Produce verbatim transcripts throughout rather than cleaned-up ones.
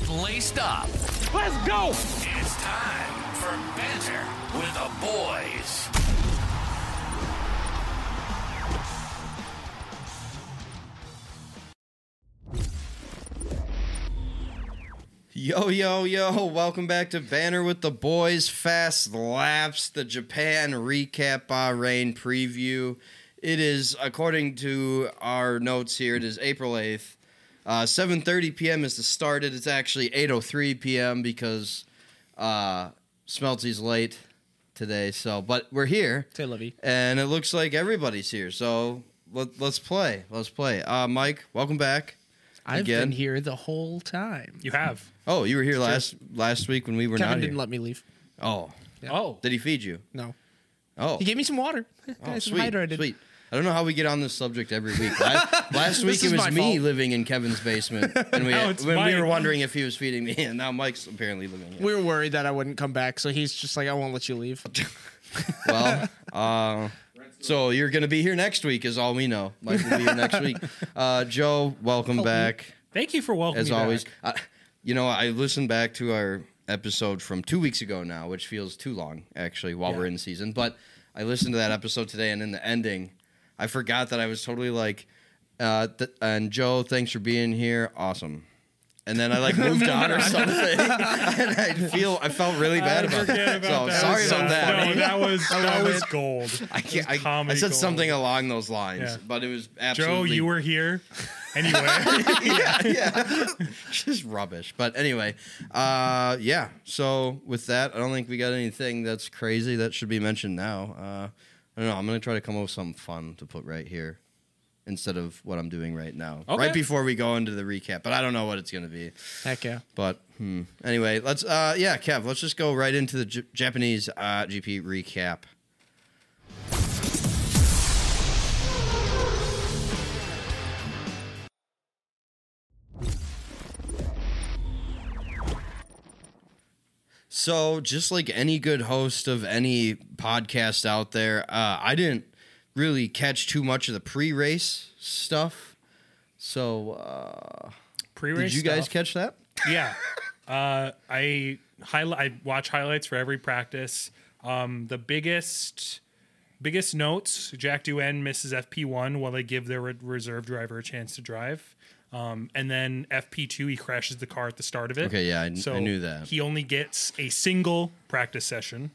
get laced up. Let's go! It's time for Banter with the Boys. Yo, yo, yo, welcome back to Banter with the Boys, Fast Laps, the Japan recap Bahrain preview. It is, according to our notes here, it is April eighth. Uh, seven thirty p.m. is the start. It's actually eight oh three p.m. because uh, Smelty's late today. So, but we're here. Say Livy. And it looks like everybody's here. So let, let's play. Let's play. Uh, Mike, welcome back. I've Again. been here the whole time. You have. Oh, you were here last last week when we were Kevin not didn't here. let me leave. Oh. Yeah. Oh. Did he feed you? No. Oh. He gave me some water. Oh, Nice and sweet, hydrated. sweet. I don't know how we get on this subject every week. Last, last week This it is was my me fault. living in Kevin's basement, and we Now it's when we Mike. were wondering if he was feeding me, and now Mike's apparently living here. We were worried that I wouldn't come back, so he's just like, I won't let you leave. Well, uh, so you're going to be here next week, is all we know. Mike will be here next week. Uh, Joe, welcome back. Thank you for welcoming As me always. back. Uh, you know, I listened back to our episode from two weeks ago now, which feels too long, actually, while Yeah. we're in season. But I listened to that episode today, and in the ending, I forgot that I was totally like, uh, th- and Joe, thanks for being here. Awesome. And then I like moved on or something, and I feel I felt really bad I about forget that. about So that. sorry so about that. No, that was that was it. gold. I can't. I, I comedy said gold. something along those lines, Yeah. but it was Joe, absolutely. you were here. Anyway. yeah, yeah. Just rubbish. But anyway, uh, yeah. So with that, I don't think we got anything that's crazy that should be mentioned now. Uh, I don't know. I'm gonna try to come up with something fun to put right here instead of what I'm doing right now, Okay. right before we go into the recap. But I don't know what it's gonna be. Heck yeah. But hmm. anyway, let's. Uh, yeah, Kev. Let's just go right into the J- Japanese uh, G P recap. So, just like any good host of any podcast out there, uh, I didn't really catch too much of the pre-race stuff. So, uh, Pre-race did you guys stuff. catch that? Yeah. Uh, I highlight. I watch highlights for every practice. Um, the biggest biggest notes: Jack Duen misses F P one while they give their re- reserve driver a chance to drive. Um, and then F P two, he crashes the car at the start of it. Okay, yeah, I, So I knew that. He only gets a single practice session.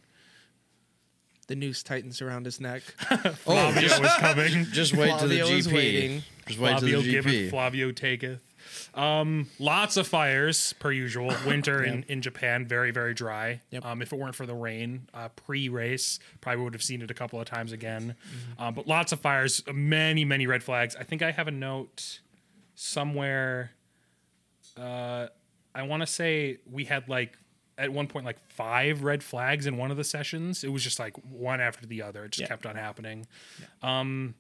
The noose tightens around his neck. Flavio was coming. Just wait to the Flavio G is P. waiting. Just wait to Flavio the G P. giveth, Flavio taketh. Um, lots of fires per usual. Winter in, in Japan, very very dry. Yep. Um, if it weren't for the rain, uh, pre-race, probably would have seen it a couple of times again. Um, but lots of fires, many many red flags. I think I have a note somewhere. Uh, I want to say we had like at one point like five red flags in one of the sessions. It was just like one after the other. It just Yeah. kept on happening. Um,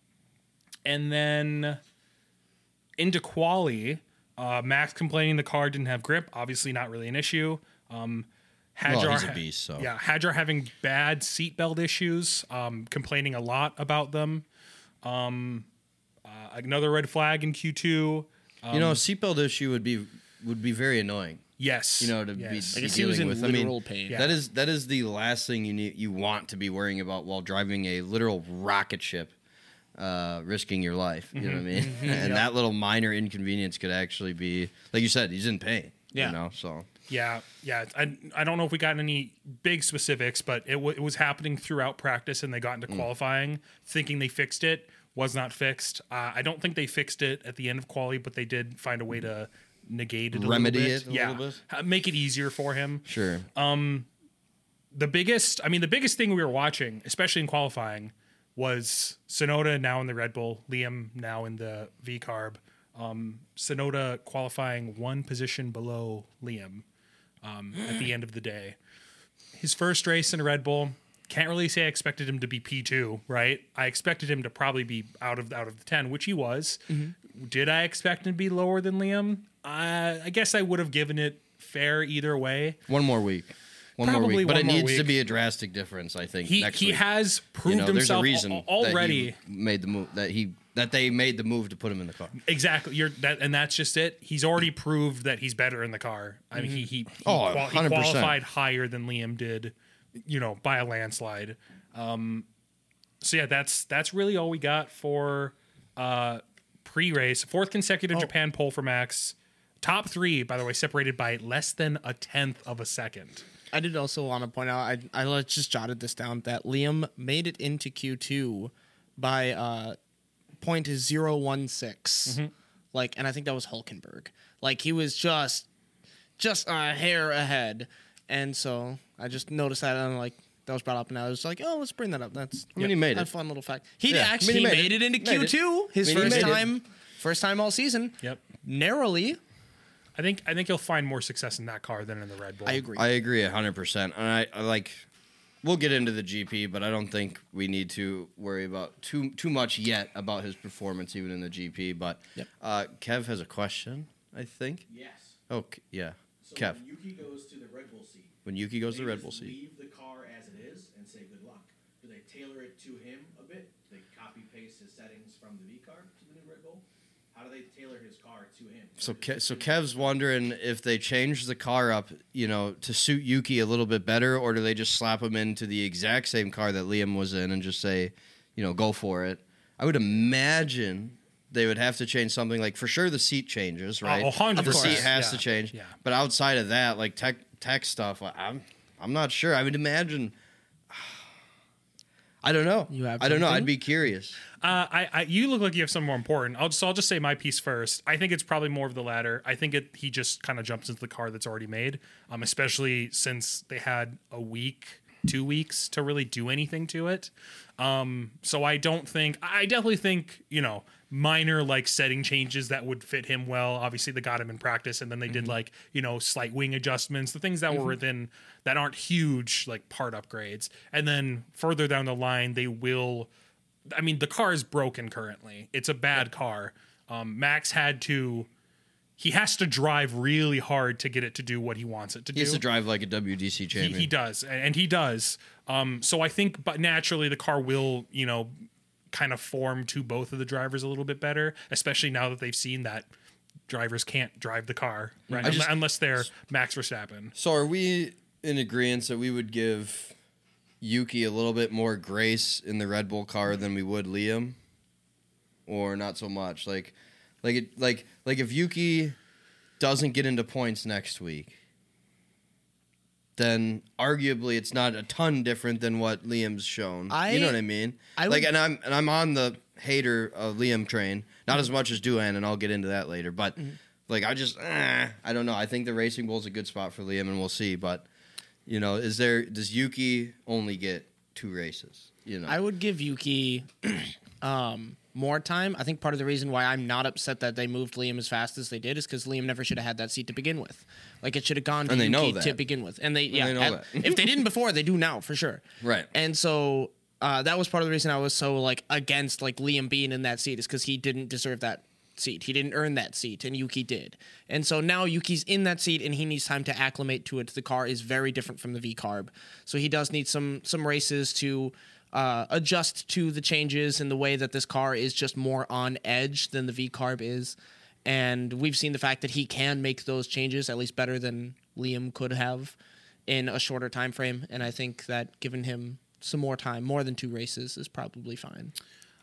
and then into quali, uh, Max complaining the car didn't have grip. Obviously, not really an issue. Um, Hadjar, Well, he's a beast, so. yeah, Hadjar having bad seatbelt issues, um, complaining a lot about them. Um, uh, another red flag in Q two. Um, You know, a seatbelt issue would be would be very annoying. yes, You know, to yes. be, I be guess he was dealing in with. I mean, literal pain. Yeah. that is that is the last thing you need you want to be worrying about while driving a literal rocket ship, uh, risking your life. You know what I mean? And that little minor inconvenience could actually be, like you said, he's in pain. Yeah. You know, so Yeah, yeah. I, I don't know if we got any big specifics, but it, w- it was happening throughout practice, and they got into Mm. qualifying thinking they fixed it. Was not fixed. Uh, I don't think they fixed it at the end of quali, but they did find a way to negate it, a Remedy little bit. it a yeah. little bit? Ha- make it easier for him. sure. The biggest, I mean, the biggest thing we were watching, especially in qualifying, was Sonoda now in the Red Bull, Liam now in the V Carb. Um, Sonoda qualifying one position below Liam um, at the end of the day. His first race in a Red Bull. Can't really say I expected him to be P two, right? I expected him to probably be out of out of the ten, which he was. Did I expect him to be lower than Liam? Uh, I guess I would have given it fair either way. One more week. One more Probably week. But one it more needs to week. be a drastic difference, I think, he next he week. has You proved know, there's a himself reason al- already. that he made the move that he that they made the move to put him in the car. Exactly. You're that, and that's just it. He's already proved that he's better in the car. I mean, he he, he, Oh, qual- he one hundred percent. qualified higher than Liam did, you know, by a landslide. Um, so yeah, that's that's really all we got for uh, pre-race. Fourth consecutive Oh. Japan pole for Max. Top three, by the way, separated by less than a tenth of a second. I did also want to point out, I, I just jotted this down, that Liam made it into Q two by uh, point zero one six. Mm-hmm. Like, and I think that was Hulkenberg. Like, he was just, just a hair ahead. And so I just noticed that, and I'm like, that was brought up, and I was like, oh, let's bring that up. That's I mean, he made a it. fun little fact. He Yeah, I mean, actually he made made, it. it, into Made it. Q two, his I mean, he first made it. time, first time all season. Yep. Narrowly. I think I think you'll find more success in that car than in the Red Bull. I agree. I agree one hundred percent. And I, I like, we'll get into the G P, but I don't think we need to worry about too too much yet about his performance, even in the G P. But Yep. uh, Kev has a question, I think. Yes. Oh, K- yeah. So Kev, when Yuki goes to the Red Bull seat, when Yuki goes to they the Red just Bull seat. leave the car as it is and say good luck. Do they tailor it to him a bit? Do they copy paste his settings from the V car to the new Red Bull? How do they tailor his car to him? So, Or does Ke- it so just- Kev's wondering if they change the car up, you know, to suit Yuki a little bit better, or do they just slap him into the exact same car that Liam was in and just say, you know, go for it? I would imagine they would have to change something like, for sure, the seat changes, right? Oh, one hundred The percent. seat has Yeah. to change. Yeah. But outside of that, like tech tech stuff, I'm I'm not sure. I would imagine. I don't know. You have I don't know. something? I'd be curious. Uh, I, I, you look like you have something more important. I'll just, I'll just say my piece first. I think it's probably more of the latter. I think it, he just kind of jumps into the car that's already made, um, especially since they had a week, two weeks to really do anything to it. Um, so I don't think, I definitely think, you know, minor like setting changes that would fit him well. Obviously, they got him in practice, and then they did like, you know, slight wing adjustments, the things that were within that aren't huge like part upgrades. And then further down the line, they will. I mean, the car is broken currently. It's a bad car. Um, Max had to. He has to drive really hard to get it to do what he wants it to He do. has to drive like a W D C He, champion. he does, and and he does. Um, so I think, but naturally, the car will, you know, kind of form to both of the drivers a little bit better, especially now that they've seen that drivers can't drive the car, right? I just- Unle- Unless they're Max Verstappen. So are we in agreement that we would give Yuki a little bit more grace in the Red Bull car than we would Liam, or not so much? Like, like it, like like if Yuki doesn't get into points next week, then arguably it's not a ton different than what Liam's shown. I- you know what I mean? I like, would- and I'm and I'm on the hater of Liam train, not as much as Duan, and I'll get into that later. But like, I just, eh, I don't know. I think the Racing Bull's a good spot for Liam, and we'll see. But you know, is there does Yuki only get two races? You know, I would give Yuki um, more time. I think part of the reason why I'm not upset that they moved Liam as fast as they did is because Liam never should have had that seat to begin with. Like, it should have gone to And they know Yuki that. to begin with. And they, yeah, they know at- that. if they didn't before, they do now for sure. Right. And so uh, that was part of the reason I was so like against like Liam being in that seat, is because he didn't deserve that seat. He didn't earn that seat, and Yuki did. And so now Yuki's in that seat, and he needs time to acclimate to it. The car is very different from the V carb, so he does need some some races to uh, adjust to the changes in the way that this car is just more on edge than the V carb is. And we've seen the fact that he can make those changes at least better than Liam could have in a shorter time frame. And I think that giving him some more time, more than two races, is probably fine.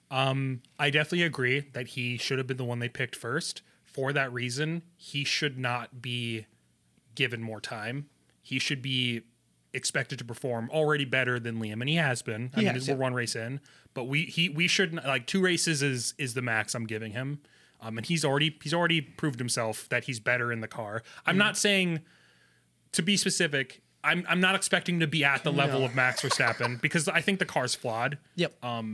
I definitely agree that he should have been the one they picked first. For that reason, he should not be given more time. He should be expected to perform already better than Liam, and he has been. I He mean, has, we're yeah. one race in, but we he we shouldn't like two races is is the max I'm giving him. Um, and he's already he's already proved himself that he's better in the car. I'm Mm-hmm. not saying, to be specific, I'm I'm not expecting to be at the level of Max Verstappen because I think the car's flawed. Yep.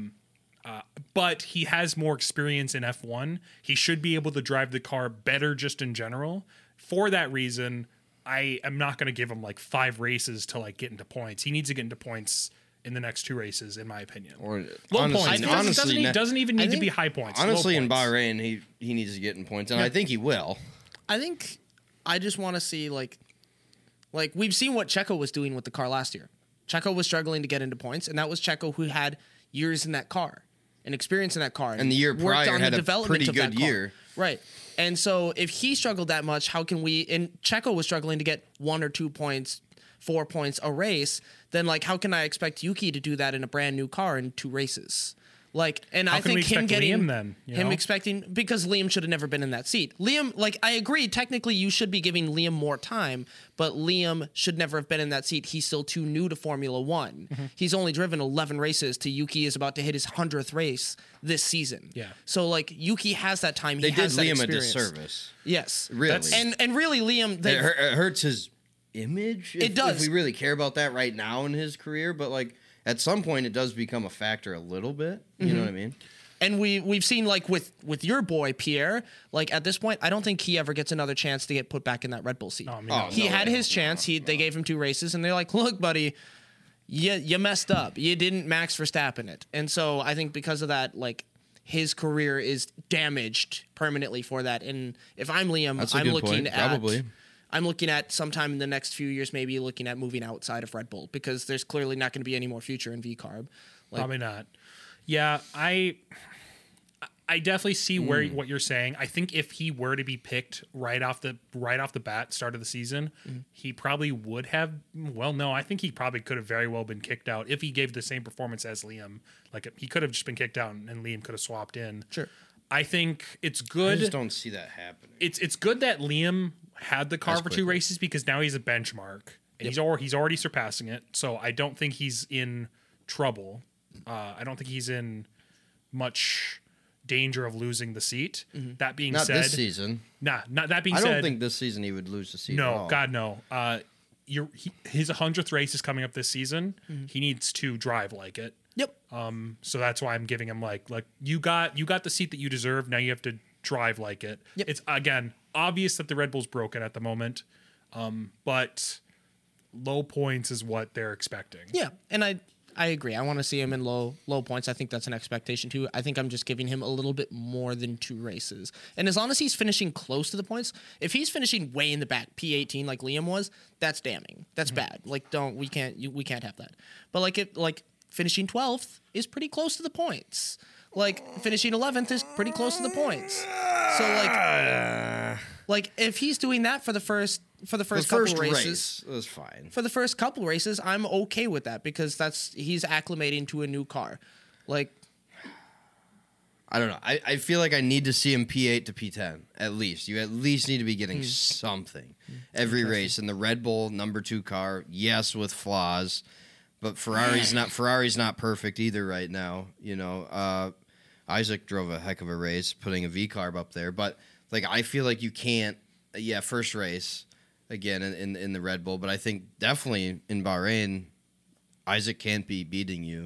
But he has more experience in F one. He should be able to drive the car better just in general. For that reason, I am not going to give him like five races to like get into points. He needs to get into points in the next two races, in my opinion. or Low honestly, points. It doesn't, honestly, doesn't, e- ne- doesn't even I need to think- be high points. Low honestly, in points. Bahrain, he he needs to get in points, and I think he will. I think I just want to see like, like we've seen what Checo was doing with the car last year. Checo was struggling to get into points, and that was Checo who had years in that car. and experience in that car. And the year worked prior on had the a development pretty of that good car. year. Right. And so if he struggled that much, how can we, and Checo was struggling to get one or two points, four points a race, then like how can I expect Yuki to do that in a brand new car in two races? Like, and How I can we think him expect getting Liam then, you him know? expecting, because Liam should have never been in that seat. Liam, like, I agree. Technically, you should be giving Liam more time, but Liam should never have been in that seat. He's still too new to Formula One. Mm-hmm. He's only driven eleven races. To Yuki is about to hit his hundredth race this season. Yeah. So like Yuki has that time. He They has did that Liam a experience. disservice. Yes. Really. That's- And and really, Liam, It, they, hur- it hurts his image. If, It does. If we really care about that right now in his career, but like at some point, it does become a factor a little bit. You Mm-hmm. know what I mean? and we we've seen like with with your boy Pierre, like at this point, I don't think he ever gets another chance to get put back in that Red Bull seat. Oh, I mean, Oh, no. He no had way. his chance. He they gave him two races, and they're like, "Look, buddy, you you messed up. You didn't Max Verstappen it." And so I think because of that, like his career is damaged permanently for that. And if I'm Liam, That's a I'm good looking point. at Probably. I'm looking at sometime in the next few years, maybe looking at moving outside of Red Bull because there's clearly not going to be any more future in V carb. Like, Probably not. Yeah, I I definitely see where Hmm. what you're saying. I think if he were to be picked right off the right off the bat, start of the season, Hmm. he probably would have. Well, no, I think he probably could have very well been kicked out if he gave the same performance as Liam. Like he could have just been kicked out, and, and Liam could have swapped in. Sure. I think it's I good. just don't see that happening. it's it's good that Liam had the car As for two quickly. races because now he's a benchmark and he's already he's already surpassing it. So I don't think he's in trouble. Uh, I don't think he's in much danger of losing the seat. That being Not said, this season. nah, not that being I said. don't think this season he would lose the seat. at no, all. God no. Uh, you're, he, his hundredth race is coming up this season. He needs to drive like it. Yep. Um, so that's why I'm giving him like like you got you got the seat that you deserve. Now you have to drive like it. Yep. It's again obvious that the Red Bull's broken at the moment, um, but low points is what they're expecting. Yeah, and I I agree. I want to see him in low low points. I think that's an expectation too. I think I'm just giving him a little bit more than two races. And as long as he's finishing close to the points, if he's finishing way in the back, P eighteen like Liam was, that's damning. That's bad. Like don't we can't you, we can't have that. But like it like finishing twelfth is pretty close to the points. Like finishing eleventh is pretty close to the points. So like like if he's doing that for the first for the The first, first couple races, race was fine. for the first couple races, I'm okay with that because that's he's acclimating to a new car. Like, I don't know. I, I feel like I need to see him P eight to P ten at least. You at least need to be getting something every race. And the Red Bull number two car, yes, with flaws, but Ferrari's not Ferrari's not perfect either right now. You know, uh, Isaac drove a heck of a race, putting a V carb up there. But like, I feel like you can't. Yeah, first race again in, in in the Red Bull, but I think definitely in Bahrain, Isaac can't be beating you.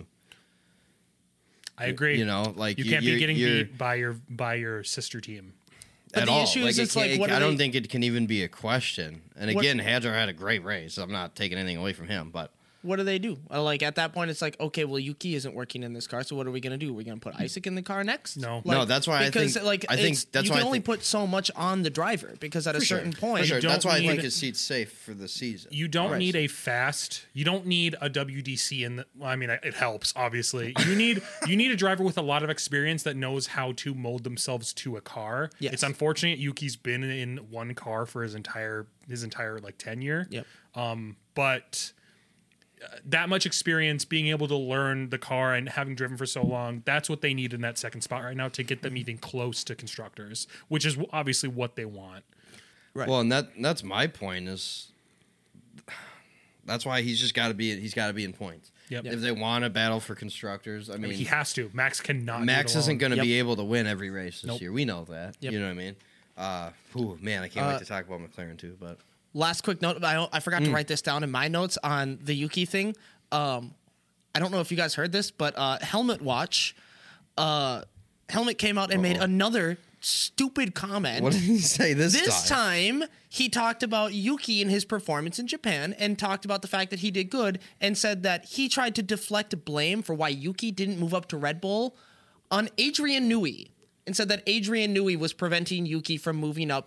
I agree. You know, like you you- can't you're- be getting you're- beat by your by your sister team. But at the all. issue is it it's like, can't- what I are don't they- think it can even be a question. And What- again, Hadjar had a great race. I'm not taking anything away from him, but what do they do? Uh, Like at that point, it's like, okay, well, Yuki isn't working in this car, so what are we gonna do? We're gonna put Isaac in the car next? No. No, Like, that's why I because think- like I think it's- that's you why can I only think- put so much on the driver because at a For sure. certain For point, sure. don't That's why I need- think his seat's safe for the season. You don't Right. need a fast. You don't need a W D C in the. Well, I mean, it helps obviously. You need you need a driver with a lot of experience that knows how to mold themselves to a car. Yes. It's unfortunate Yuki's been in one car for his entire his entire like tenure. Yep. Um, but uh, that much experience, being able to learn the car and having driven for so long, that's what they need in that second spot right now to get them even close to constructors, which is obviously what they want. right? Well, and that that's my point is that's why he's just got to be he's got to be in points. Yep. If they want to battle for constructors, I mean, I mean, he has to. Max cannot. do Max it isn't alone. going to Yep. be able to win every race this Nope. year. We know that. Yep. You know what I mean? Uh, whew, man, I can't Uh, wait to talk about McLaren too. But Last quick note, I, I forgot Mm. to write this down in my notes on the Yuki thing. Um, I don't know if you guys heard this, but uh, Helmet Watch, uh, Helmet came out and made Uh-oh. another stupid comment. what did he say this, This time, he talked about Yuki and his performance in Japan and talked about the fact that he did good and said that he tried to deflect blame for why Yuki didn't move up to Red Bull on Adrian Newey and said that Adrian Newey was preventing Yuki from moving up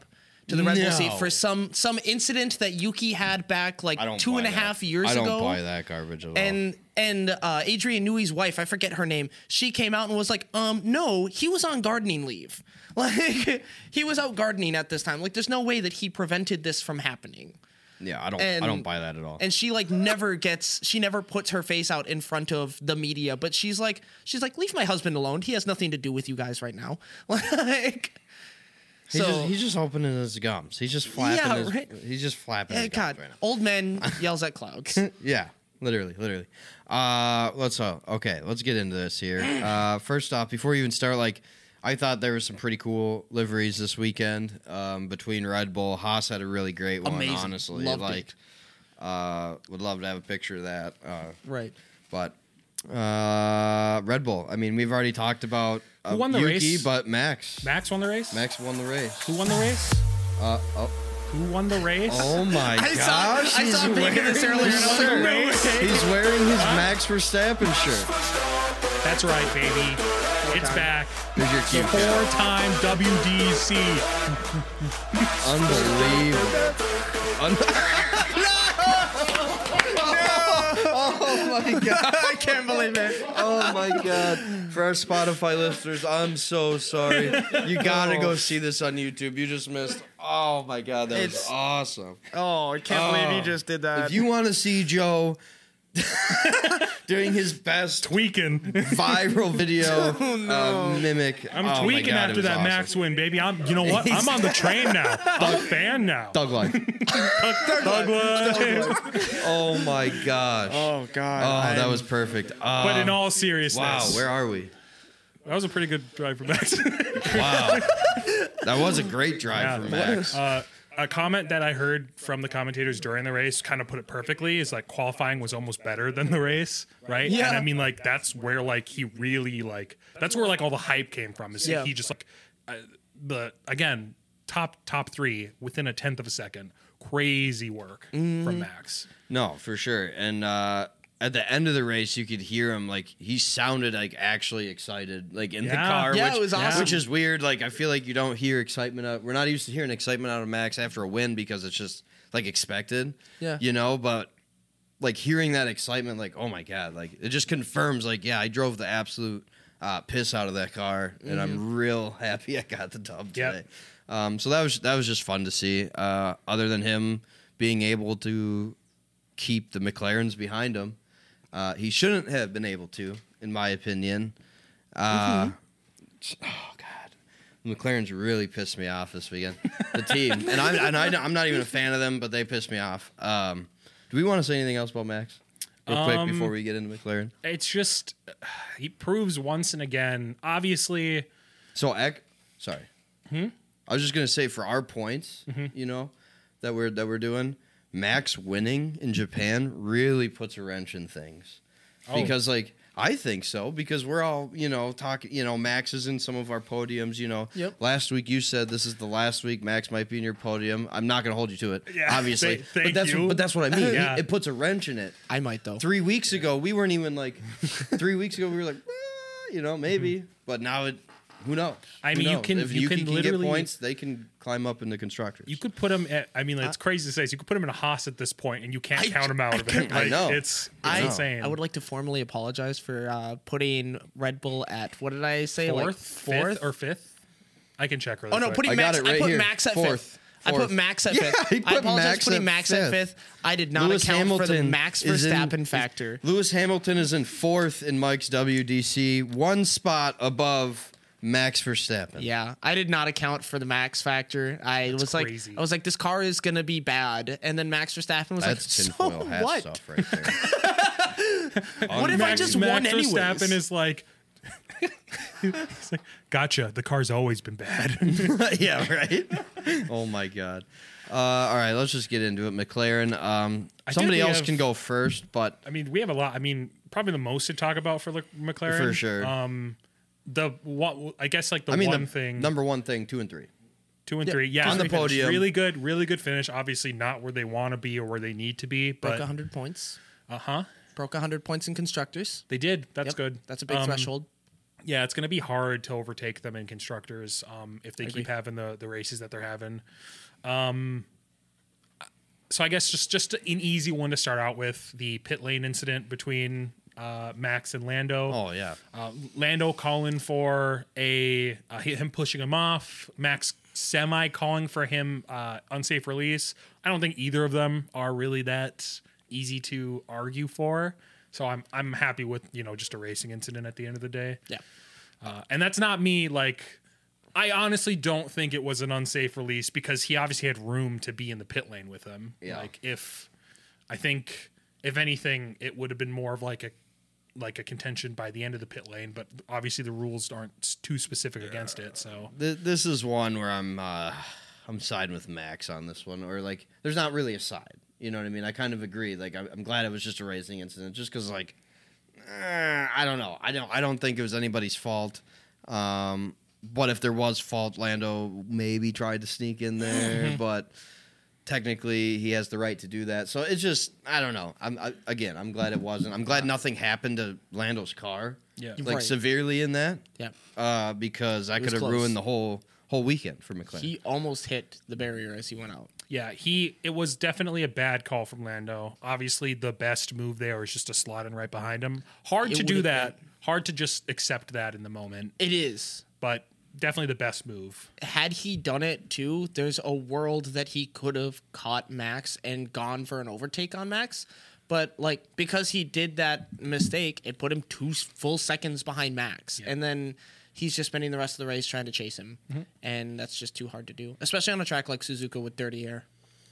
to the Red Bull No. seat for some some incident that Yuki had back like I don't two buy and a that. half years I don't ago. buy that garbage at all. And and uh, Adrian Newey's wife, I forget her name, she came out and was like, um, no, he was on gardening leave. Like, he was out gardening at this time. Like, there's no way that he prevented this from happening. yeah, I don't. and- I don't buy that at all. And she like never gets, she never puts her face out in front of the media. But she's like, she's like, leave my husband alone. He has nothing to do with you guys right now. Like, he's, so just, he's just opening his gums. He's just flapping. Yeah, his, right. He's just flapping. eh, his God, gums right now. old man yells at clouds. Yeah, literally, literally. Uh, let's uh, okay, let's get into this here. Uh, first off, before you even start, like, I thought there were some pretty cool liveries this weekend. Um, between Red Bull, Haas had a really great one. Amazing. Honestly, Loved like, it. uh, would love to have a picture of that. Uh, Right. but uh, Red Bull. I mean, we've already talked about uh, Who won the Yuki, race? but Max. Max won the race. Max won the race. Who won the race? Uh, oh, Who won the race? oh my I saw, gosh! I saw he's a peek of this wearing earlier. his And I was like, shirt. no way. He's wearing his Max Verstappen shirt. That's right, baby. It's back. Here's your cue. Cal. Four-time W D C. Unbelievable. Un- oh my god. I can't believe it. Oh my god. For our Spotify listeners, I'm so sorry. You gotta go see this on YouTube. You just missed. Oh my god, that was It's- awesome. Oh, I can't Oh. believe you just did that. If you want to see Joe doing his best Tweaking. viral video uh, mimic, I'm oh my tweaking God, it after was that awesome. Max win, baby. I'm. You know what? I'm on the train now. I'm a fan now. Doug life. Douglas. Oh my gosh. oh God. Oh, that was perfect. Uh, But in all seriousness, wow, where are we? that was a pretty good drive for Max. Wow, that was a great drive Yeah. for Max. Uh, a comment that I heard from the commentators during the race kind of put it perfectly is like qualifying was almost better than the race, right? Yeah. And I mean, like, that's where like he really like that's where like all the hype came from. Is Yeah. he just like uh, the again top top three within a tenth of a second, crazy work Mm-hmm. from Max. No, for sure. And uh, at the end of the race, you could hear him like he sounded like actually excited, like in the Yeah. car. Yeah, which, it was awesome. Which is weird. Like I feel like you don't hear excitement. Out, we're not used to hearing excitement out of Max after a win because it's just like expected. Yeah. You know, but like hearing that excitement, like oh my god, like it just confirms. Like yeah, I drove the absolute uh, piss out of that car, and I'm real happy I got the dub Yep. today. Um, so that was that was just fun to see. Uh, other than him being able to keep the McLarens behind him. Uh, he shouldn't have been able to, in my opinion. Uh, Oh God, the McLarens really pissed me off this weekend. The team, and I'm and I, I'm not even a fan of them, but they pissed me off. Um, do we want to say anything else about Max, real quick, Um, before we get into McLaren? It's just he proves once and again. Obviously, So, Eck, sorry, I was just gonna say for our points, you know, that we're that we're doing. Max winning in Japan really puts a wrench in things. Oh. Because, like, I think so. Because we're all, you know, talking, you know, Max is in some of our podiums, you know. Yep. Last week you said this is the last week Max might be in your podium. I'm not going to hold you to it, Yeah, obviously. th- thank but that's you. but that's what I mean. Yeah. It, it puts a wrench in it. I might though. Three weeks ago, we weren't even like, three weeks ago, we were like, "Ah," you know, maybe. But now it, who knows? I Who mean, you knows? can- If you Yuki can can literally- get points, they can climb up in the constructors. you could put him at. I mean, it's crazy to say. So you could put him in a Haas at this point, and you can't I- count him out of it. I Like, know. It's, it's I know. insane. I would like to formally apologize for uh, putting Red Bull at what did I say? fourth, like fourth fifth, or fifth. I can check really Oh no, quick. putting I got Max. it right I put here. Max at Fourth. fifth. I put Fourth. Max at Yeah, fifth. he I put apologize Max for putting at Max at fifth. fifth. I did not Lewis account for the Hamilton Max is in- Verstappen is- factor. Lewis Hamilton is in fourth in Mike's W D C, one spot above Max Verstappen. Yeah, I did not account for the Max factor. I was like, crazy. I was like, this car is gonna be bad, and then Max Verstappen was That's like, so tinfoil hat what? stuff right there. What if I Max, just Max won anyways? Verstappen is like, he's like, gotcha. The car's always been bad. yeah, right? Oh, my God. Uh, all right, let's just get into it. McLaren, um, I think somebody we else have- can go first, but I mean, we have a lot. I mean, probably the most to talk about for Le- McLaren for sure. Um, the what I guess like the I mean, one the thing, number one thing, two and three. two and Yeah, three, yeah, on the three finish. podium. really good, really good finish. Obviously, not where they want to be or where they need to be, Broke but one hundred points. uh huh, Broke one hundred points in constructors. they did. That's Yep, good. That's a big Um, threshold. Yeah, it's going to be hard to overtake them in constructors um, if they I keep agree. having the the races that they're having. Um, so I guess just just an easy one to start out with, the pit lane incident between uh, Max and Lando. Oh yeah. Uh, Lando calling for a uh, him pushing him off. Max semi calling for him uh, unsafe release. I don't think either of them are really that easy to argue for. So I'm I'm happy with, you know, just a racing incident at the end of the day. Yeah. Uh, and that's not me like. I honestly don't think it was an unsafe release because he obviously had room to be in the pit lane with him. Yeah. Like if I think if anything, it would have been more of like a like a contention by the end of the pit lane, but obviously the rules aren't too specific against it. So Th- this is one where I'm uh, I'm siding with Max on this one, or like there's not really a side. You know what I mean? I kind of agree. Like I'm, I'm glad it was just a racing incident, just because like eh, I don't know. I don't I don't think it was anybody's fault. Um, But if there was fault, Lando maybe tried to sneak in there, but technically he has the right to do that. So it's just, I don't know. I'm I, again, I'm glad it wasn't. I'm glad nothing happened to Lando's car, yeah. like Right. severely in that, Yeah. uh, because that It was could have close. ruined the whole whole weekend for McLaren. He almost hit the barrier as he went out. Yeah, he it was definitely a bad call from Lando. Obviously the best move there was just to slot in right behind him. Hard It to do would've that. Hard to just accept that in the moment, It is. but definitely the best move. Had he done it too, there's a world that he could have caught Max and gone for an overtake on Max. But like because he did that mistake, it put him two s- full seconds behind Max, Yeah. and then he's just spending the rest of the race trying to chase him, and that's just too hard to do, especially on a track like Suzuka with dirty air.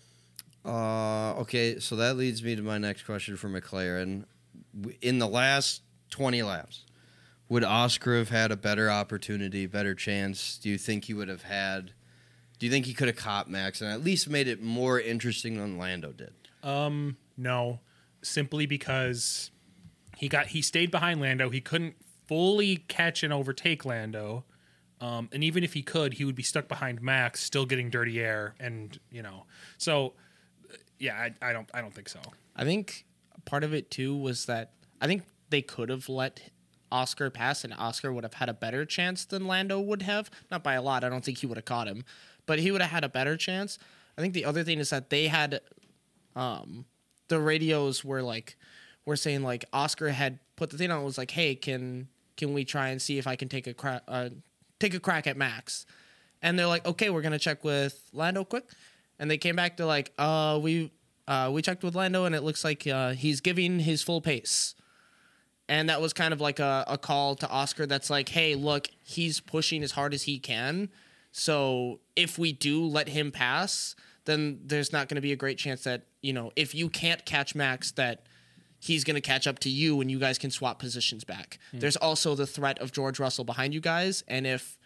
Uh, okay, so that leads me to my next question for McLaren. W- In the last twenty laps, would Oscar have had a better opportunity, better chance? Do you think he would have had? Do you think he could have caught Max and at least made it more interesting than Lando did? Um, no, simply because he got he stayed behind Lando. He couldn't fully catch and overtake Lando. Um, and even if he could, he would be stuck behind Max, still getting dirty air, and you know. So, yeah, I, I don't, I don't think so. I think part of it too was that I think they could have let Oscar pass, and Oscar would have had a better chance than Lando would have. Not by a lot. I don't think he would have caught him, but he would have had a better chance. I think the other thing is that they had, um, the radios were like, were saying like Oscar had put the thing on. It was like, hey, can can we try and see if I can take a crack, uh, take a crack at Max? And they're like, okay, we're gonna check with Lando quick. And they came back to like, uh, we uh, we checked with Lando, and it looks like uh, he's giving his full pace. And that was kind of like a, a call to Oscar that's like, hey, look, he's pushing as hard as he can. So if we do let him pass, then there's not going to be a great chance that, you know, if you can't catch Max, that he's going to catch up to you and you guys can swap positions back. Mm. There's also the threat of George Russell behind you guys. And if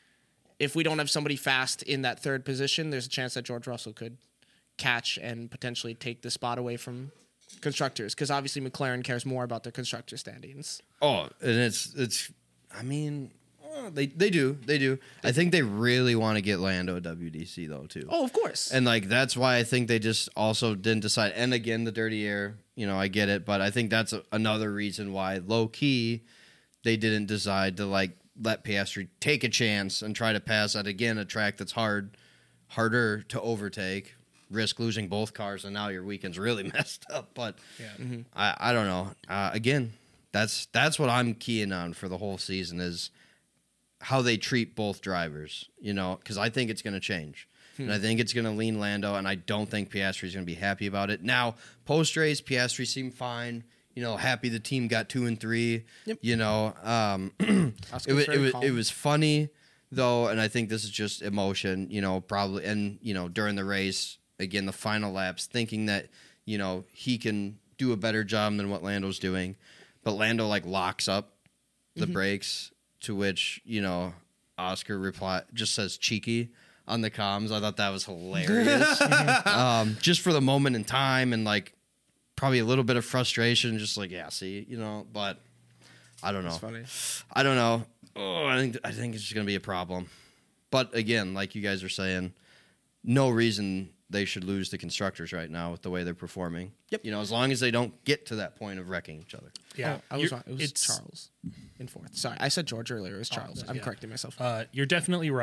if we don't have somebody fast in that third position, there's a chance that George Russell could catch and potentially take the spot away from constructors, because obviously McLaren cares more about their constructor standings. Oh, and it's it's. I mean, oh, they they do they do. I think they really want to get Lando a W D C though too. Oh, of course. And like that's why I think they just also didn't decide. And again, the dirty air, you know, I get it, but I think that's a, another reason why low key they didn't decide to like let Piastri take a chance and try to pass at again a track that's hard, harder to overtake, risk losing both cars, and now your weekend's really messed up. But Yeah. I I don't know. Uh, again, that's that's what I'm keying on for the whole season is how they treat both drivers, you know, because I think it's going to change. And I think it's going to lean Lando, and I don't think Piastri's going to be happy about it. Now, post-race, Piastri seemed fine, you know, happy the team got two and three, Yep. you know. Um, Oscar's it, was, it, very was, calm. it was funny, though, and I think this is just emotion, you know, probably. And, you know, during the race, again, the final laps, thinking that, you know, he can do a better job than what Lando's doing. But Lando, like, locks up the brakes, to which, you know, Oscar reply just says cheeky on the comms. I thought that was hilarious. um, just for the moment in time and, like, probably a little bit of frustration. Just like, yeah, see, you know, but I don't know. That's funny. I don't know. Oh, I think I think it's just going to be a problem. But again, like you guys are saying, no reason they should lose the constructors right now with the way they're performing. Yep. You know, as long as they don't get to that point of wrecking each other. Yeah. Oh, I was You're- wrong. It was it's- Charles in fourth. Sorry, I said George earlier. It was Charles. I'm yeah. correcting myself. Uh, you're definitely right.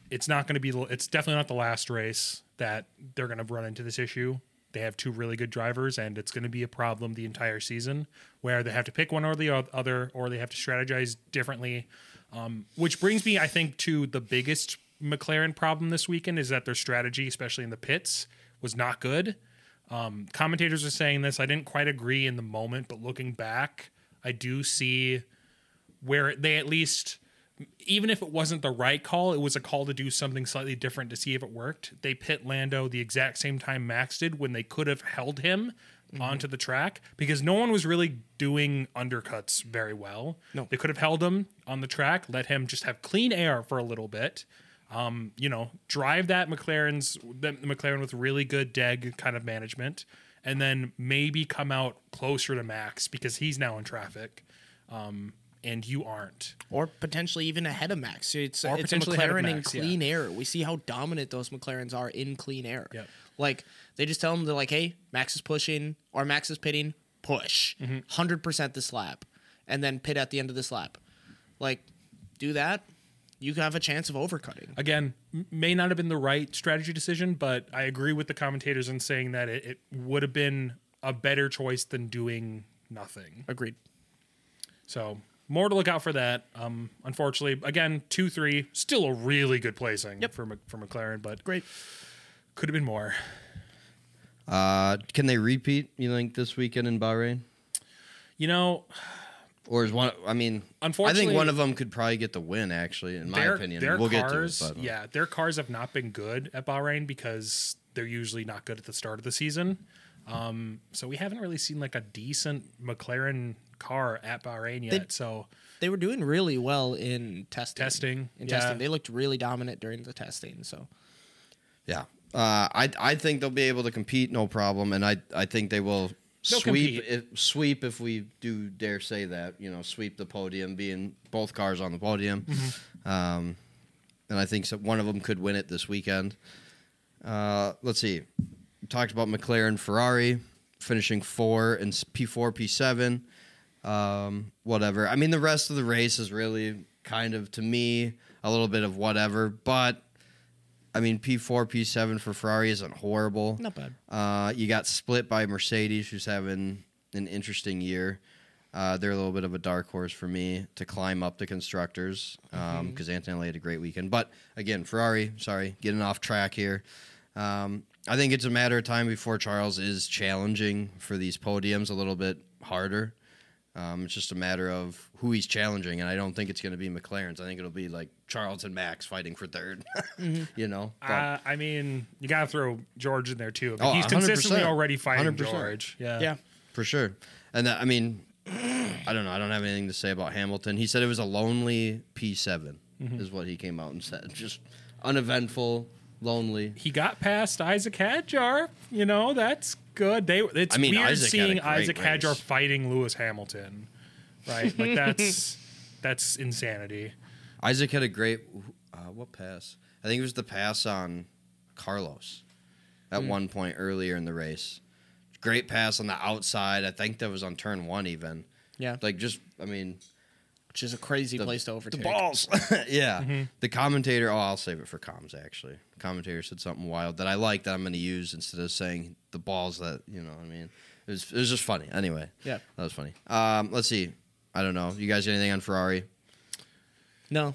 it's not going to be. It's definitely not the last race that they're going to run into this issue. They have two really good drivers, and it's going to be a problem the entire season where they have to pick one or the other, or they have to strategize differently. Um, which brings me, I think, to the biggest McLaren problem this weekend is that their strategy, especially in the pits, was not good. Um, commentators are saying this. I didn't quite agree in the moment, but looking back, I do see where they at least, even if it wasn't the right call, it was a call to do something slightly different to see if it worked. They pit Lando the exact same time Max did when they could have held him mm-hmm. onto the track because no one was really doing undercuts very well. No. They could have held him on the track, let him just have clean air for a little bit. Um, you know, drive that McLaren's the McLaren with really good D E G kind of management, and then maybe come out closer to Max because he's now in traffic. Um, and you aren't. Or potentially even ahead of Max. It's, Or it's a potentially ahead of McLaren in Max, yeah. clean air. We see how dominant those McLarens are in clean air. Yep. Like, they just tell them, they're like, hey, Max is pushing, or Max is pitting, push. Mm-hmm. one hundred percent this lap. And then pit at the end of this lap. Like, do that, you have a chance of overcutting. Again, m- may not have been the right strategy decision, but I agree with the commentators in saying that it, it would have been a better choice than doing nothing. Agreed. So more to look out for that. Um, unfortunately, again, two three, still a really good placing Yep. for Mc- for McLaren, but Great. could have been more. Uh, can they repeat, you think, this weekend in Bahrain? You know, Or is one, I mean, I Unfortunately- think one of them could probably get the win, actually, in my their, opinion. their We'll cars, get to it. But, uh, yeah, their cars have not been good at Bahrain because they're usually not good at the start of the season. Um, so we haven't really seen like a decent McLaren car at Bahrain yet. They- so They were doing really well in testing. Testing, In yeah. testing. They looked really dominant during the testing, so. Yeah. Uh, I I think they'll be able to compete, no problem, and I I think they will They'll sweep compete. if, sweep if we do dare say that, you know, sweep the podium, being both cars on the podium, Mm-hmm. um, and I think so, one of them could win it this weekend. Uh, let's see, we talked about McLaren, Ferrari finishing four and P four, P seven, um, whatever. I mean, the rest of the race is really kind of, to me, a little bit of whatever, but. I mean, P four, P seven for Ferrari isn't horrible. Not bad. Uh, you got split by Mercedes, who's having an interesting year. Uh, they're a little bit of a dark horse for me to climb up the constructors because um, Mm-hmm. Antonelli had a great weekend. But again, Ferrari, sorry, getting off track here. Um, I think it's a matter of time before Charles is challenging for these podiums a little bit harder. Um, it's just a matter of who he's challenging, and I don't think it's going to be McLaren's. I think it'll be like Charles and Max fighting for third. You know, But- uh, I mean, you got to throw George in there too. I mean, Oh, he's one hundred consistently percent. already fighting one hundred percent. George. Yeah. Yeah. for sure. And that, I mean, I don't know. I don't have anything to say about Hamilton. He said it was a lonely P seven, Mm-hmm. is what he came out and said. Just uneventful, lonely. He got past Isaac Hadjar. You know, that's good. They it's I mean, weird Isaac had a seeing great Isaac race. Hadjar fighting Lewis Hamilton. Right? Like that's that's insanity. Isaac had a great, uh, what pass? I think it was the pass on Carlos at one point earlier in the race. Great pass on the outside. I think that was on turn one even. Yeah. Like just, I mean, Which is a crazy the, place to overtake. the balls. yeah. Mm-hmm. The commentator, oh, I'll save it for comms, actually. The commentator said something wild that I like that I'm going to use instead of saying the balls that, you know what I mean? It was, it was just funny. Anyway. Yeah. That was funny. Um, let's see. I don't know. You guys got anything on Ferrari? No.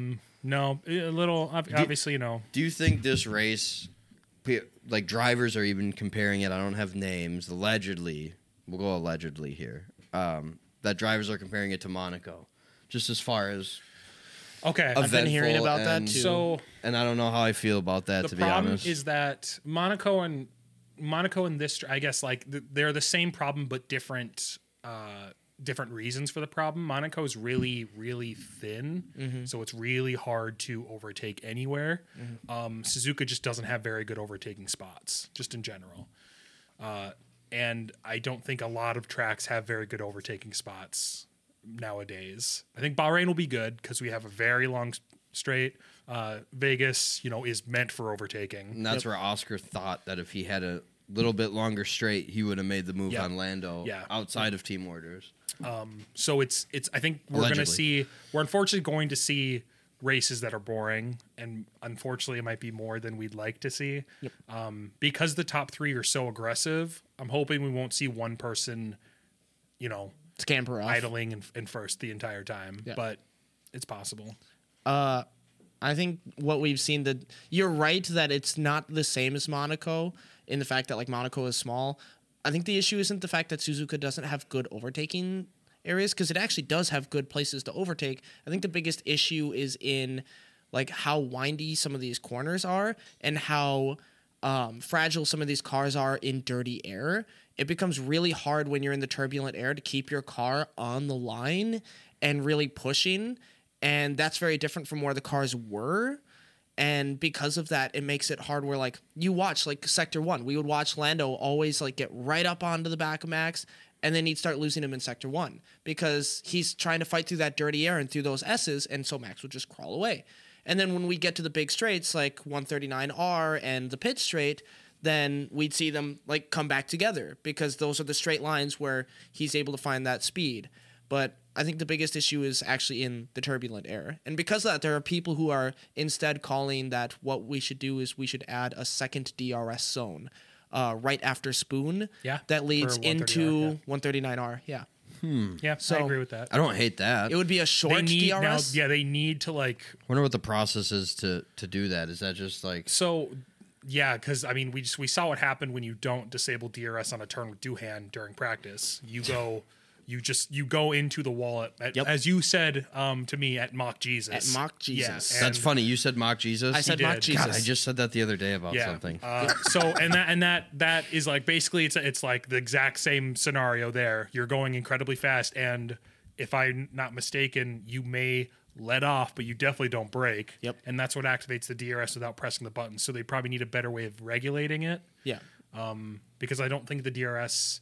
No, a little ob- obviously, you know. Do you think this race, pe- like drivers are even comparing it? I don't have names. Allegedly, we'll go allegedly here. Um, that drivers are comparing it to Monaco, just as far as Okay. I've been hearing eventful about that and- too. So And I don't know how I feel about that. the To be problem honest, is that Monaco and Monaco and this, I guess, like th- they're the same problem but different, uh, different reasons for the problem. Monaco is really, really thin, Mm-hmm. so it's really hard to overtake anywhere. Um, Suzuka just doesn't have very good overtaking spots, just in general. Uh, and I don't think a lot of tracks have very good overtaking spots nowadays. I think Bahrain will be good because we have a very long s- straight. Uh, Vegas, you know, is meant for overtaking. and that's where Oscar thought that if he had a little bit longer straight, he would have made the move Yeah. on Lando Yeah. outside of team orders. So it's it's. I think we're going to Allegedly. see. We're unfortunately going to see races that are boring, and unfortunately, it might be more than we'd like to see. Yep. Um, because the top three are so aggressive, I'm hoping we won't see one person, you know, Scamper off. idling in, in first the entire time. Yeah. But it's possible. Uh, I think what we've seen that you're right that it's not the same as Monaco in the fact that like Monaco is small. I think the issue isn't the fact that Suzuka doesn't have good overtaking areas, because it actually does have good places to overtake. I think the biggest issue is in like how windy some of these corners are and how um, fragile some of these cars are in dirty air. It becomes really hard when you're in the turbulent air to keep your car on the line and really pushing. And that's very different from where the cars were. And because of that, it makes it hard where, like, you watch, like, Sector one. We would watch Lando always, like, get right up onto the back of Max, and then he'd start losing him in Sector one because he's trying to fight through that dirty air and through those S's, and so Max would just crawl away. And then when we get to the big straights, like one thirty-nine R and the pit straight, then we'd see them, like, come back together because those are the straight lines where he's able to find that speed. But I think the biggest issue is actually in the turbulent air. And because of that, there are people who are instead calling that what we should do is we should add a second D R S zone uh, right after Spoon Yeah, that leads for one thirty R, into yeah. one thirty-nine R. Yeah. Yeah, So- I agree with that. I don't hate that. It would be a They short need D R now, S. yeah, they need to like. wonder what the process is to to do that. Is that just like So, yeah, because I mean, we just we saw what happened when you don't disable D R S on a turn with Doohan during practice. You go, you just you go into the wall at, at- Yep. as you said um, to me at Mock Jesus. At Mock Jesus. Yeah, that's and- funny? You said mock Jesus. I said did. Mock Jesus. God, I just said that the other day about Yeah. something. Uh, so and that and that that is like basically it's it's like the exact same scenario there. You're going incredibly fast, and if I'm not mistaken, you may let off, but you definitely don't brake. Yep. And that's what activates the D R S without pressing the button. So they probably need a better way of regulating it. Yeah. Because I don't think the D R S.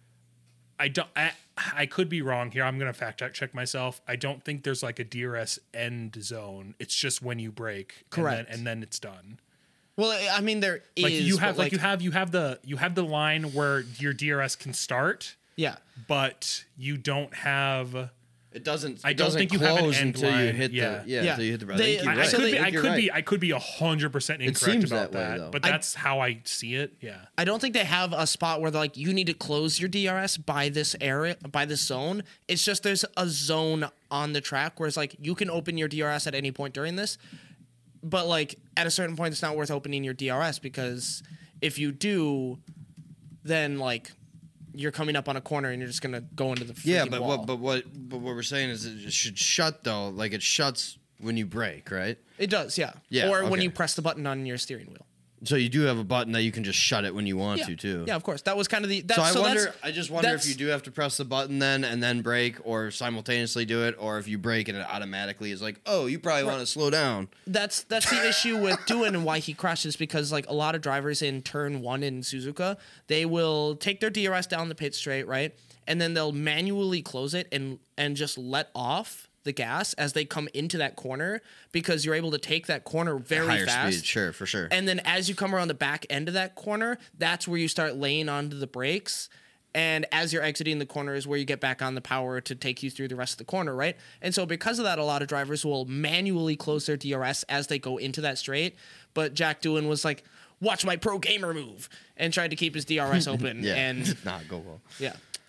I don't. I, I could be wrong here. I'm gonna fact check check myself. I don't think there's like a D R S end zone. It's just when you brake, Correct. and then, and then it's done. Well, I mean, there is. Like you have, but, like, you have, you have the you have the line where your D R S can start, Yeah. but you don't have. It doesn't. I it don't doesn't think you have an close end until you line. hit Yeah. the yeah, Yeah. until you hit the. I They- think you're I, right. I could I be. think I you're could right. be. I could be a hundred percent incorrect seems about that way, that, though. but I- that's how I see it. Yeah. I don't think they have a spot where they're like, you need to close your D R S by this area, by this zone. It's just there's a zone on the track where it's like you can open your D R S at any point during this, but like at a certain point, it's not worth opening your D R S because if you do, then like you're coming up on a corner and you're just gonna go into the Yeah, freaking but wall. what? But what? But what we're saying is it should shut though. Like it shuts when you brake, right? It does, yeah. Yeah, Or when okay. you press the button on your steering wheel. So you do have a button that you can just shut it when you want Yeah, to too. yeah, of course. That was kind of the. That's, So I so wonder. that's- I just wonder if that's- you do have to press the button then and then brake, or simultaneously do it, or if you brake and it automatically is like, oh, you probably want to slow down. That's that's the issue with doing and why he crashes, because like a lot of drivers in turn one in Suzuka, they will take their D R S down the pit straight, right? And then they'll manually close it and and just let off the gas as they come into that corner because you're able to take that corner very Higher fast. speed, sure, for sure. And then as you come around the back end of that corner, that's where you start laying onto the brakes. And as you're exiting the corner is where you get back on the power to take you through the rest of the corner, right? And so because of that, a lot of drivers will manually close their D R S as they go into that straight. But Jack Doohan was like, watch my pro gamer move, and tried to keep his D R S open. yeah, And not go well. yeah.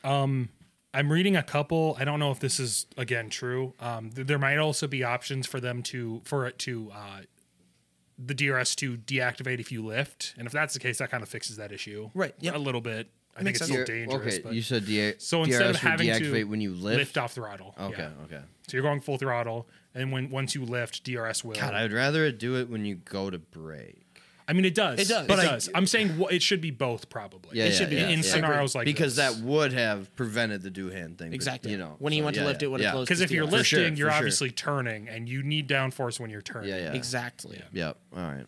I'm reading a couple. I don't know if this is again true. Um, th- there might also be options for them to for it to uh, the D R S to deactivate if you lift, and if that's the case, that kind of fixes that issue, Right, yep. A little bit. I think Makes it's sense. still You're- dangerous. okay, but you said D- so D R instead S of would having deactivate to when you lift. lift off throttle. Okay, yeah. okay. So you're going full throttle, and when once you lift, D R S will. God, I'd rather it do it when you go to brake. I mean, it does. It does. It But I- does. I'm saying wh- it should be both, probably. Yeah, It yeah, should be. yeah, in yeah. scenarios like because this. that would have prevented the Doohan thing. but, Exactly. You know, When he so, went to yeah, lift it, yeah, would have yeah. closed Because if you're For sure, lifting, you're for sure. obviously turning, and you need downforce when you're turning. Yeah, yeah. Exactly. Yep. All right.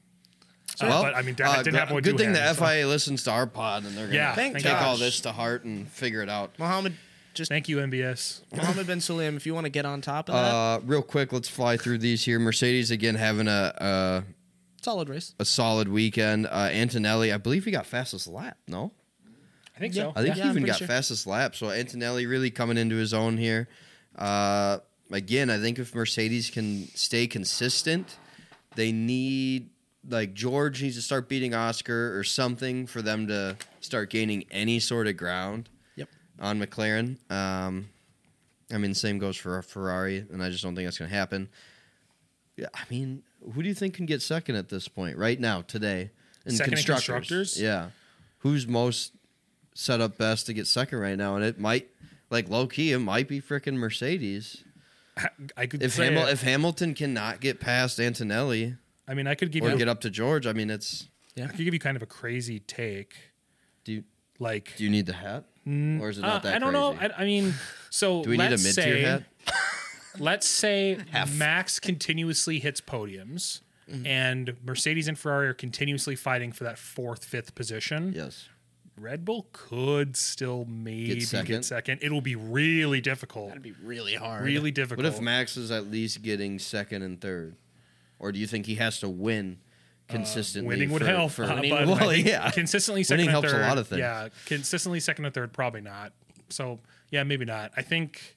Uh, but I mean, that uh, didn't happen with good thing the Doohan, F I A so- listens to our pod and they're gonna Yeah, Thank take gosh. all this to heart and figure it out. Mohammed, just Thank you, M B S. Mohammed Ben Sulayem, if you want to get on top of that, Uh, real quick, let's fly through these here. Mercedes again having a solid race. a, a solid weekend. Uh, Antonelli, I believe he got fastest lap. No, I think Yeah. so. I think Yeah, he I'm even pretty got sure. fastest lap. So Antonelli really coming into his own here. Uh, again, I think if Mercedes can stay consistent, they need like George needs to start beating Oscar or something for them to start gaining any sort of ground. Yep. On McLaren. Um, I mean, the same goes for Ferrari, and I just don't think that's going to happen. Yeah, I mean, who do you think can get second at this point right now today in Second in constructors? constructors? Yeah, who's most set up best to get second right now? And it might, like low key, it might be freaking Mercedes. I could If say Hamil- it. if Hamilton cannot get past Antonelli I mean, I could give or you get up to George, I mean, it's. I could give you kind of a crazy take. Do you, Like, do you need the hat, or is it not uh, that? I don't crazy? know. I, I mean, so Do we need a let's mid tier say, hat? let's say Max continuously hits podiums, Mm-hmm. and Mercedes and Ferrari are continuously fighting for that fourth, fifth position. Yes. Red Bull could still maybe get second? second. It'll be really difficult. That'd be really hard. Really difficult. What if Max is at least getting second and third, or do you think he has to win consistently? Winning would for- help, for- uh, Winning but well, I think yeah. consistently second Winning and helps a third. lot of things. Yeah, consistently second and third, probably not. So yeah, maybe not. I think,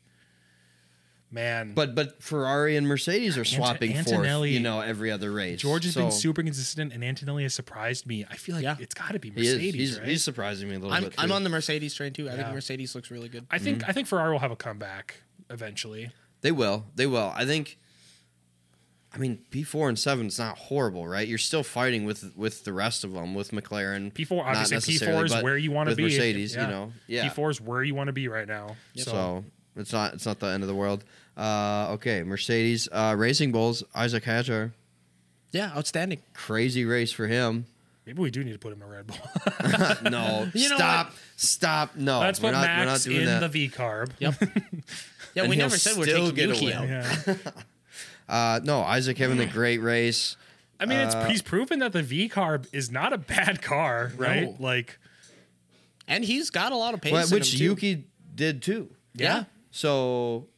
man, But but Ferrari and Mercedes are swapping fourth, Antonelli- you know, every other race. George has So been super consistent, and Antonelli has surprised me. I feel like Yeah. it's got to be He is. Mercedes, He's, right? he's surprising me a little I'm bit. I'm too. on the Mercedes train too. I Yeah. think Mercedes looks really good. I think Mm-hmm. I think Ferrari will have a comeback eventually. They will. They will. I think. I mean, P four and seven is not horrible, right? You're still fighting with with the rest of them, with McLaren. P four, not obviously, P necessarily, four is but where you want to with be. Mercedes, Yeah. you know, yeah. P four is where you want to be right now. So, So it's not it's not the end of the world. Uh, okay, Mercedes uh, Racing Bulls. Isaac Hadjar, Yeah, outstanding. crazy race for him. maybe we do need to put him in Red Bull. No, You know stop, stop. No, Let's we're put not, we're not Max doing in that. the V carb. Yep. Yeah, And we he'll never said we're still taking get a Yuki win. out. Yeah. Uh, no, Isaac having a great race. I mean, it's Uh, he's proven that the V carb is not a bad car, right? No. Like, And he's got a lot of pace. Well, in which him, too. Yuki did too. yeah, So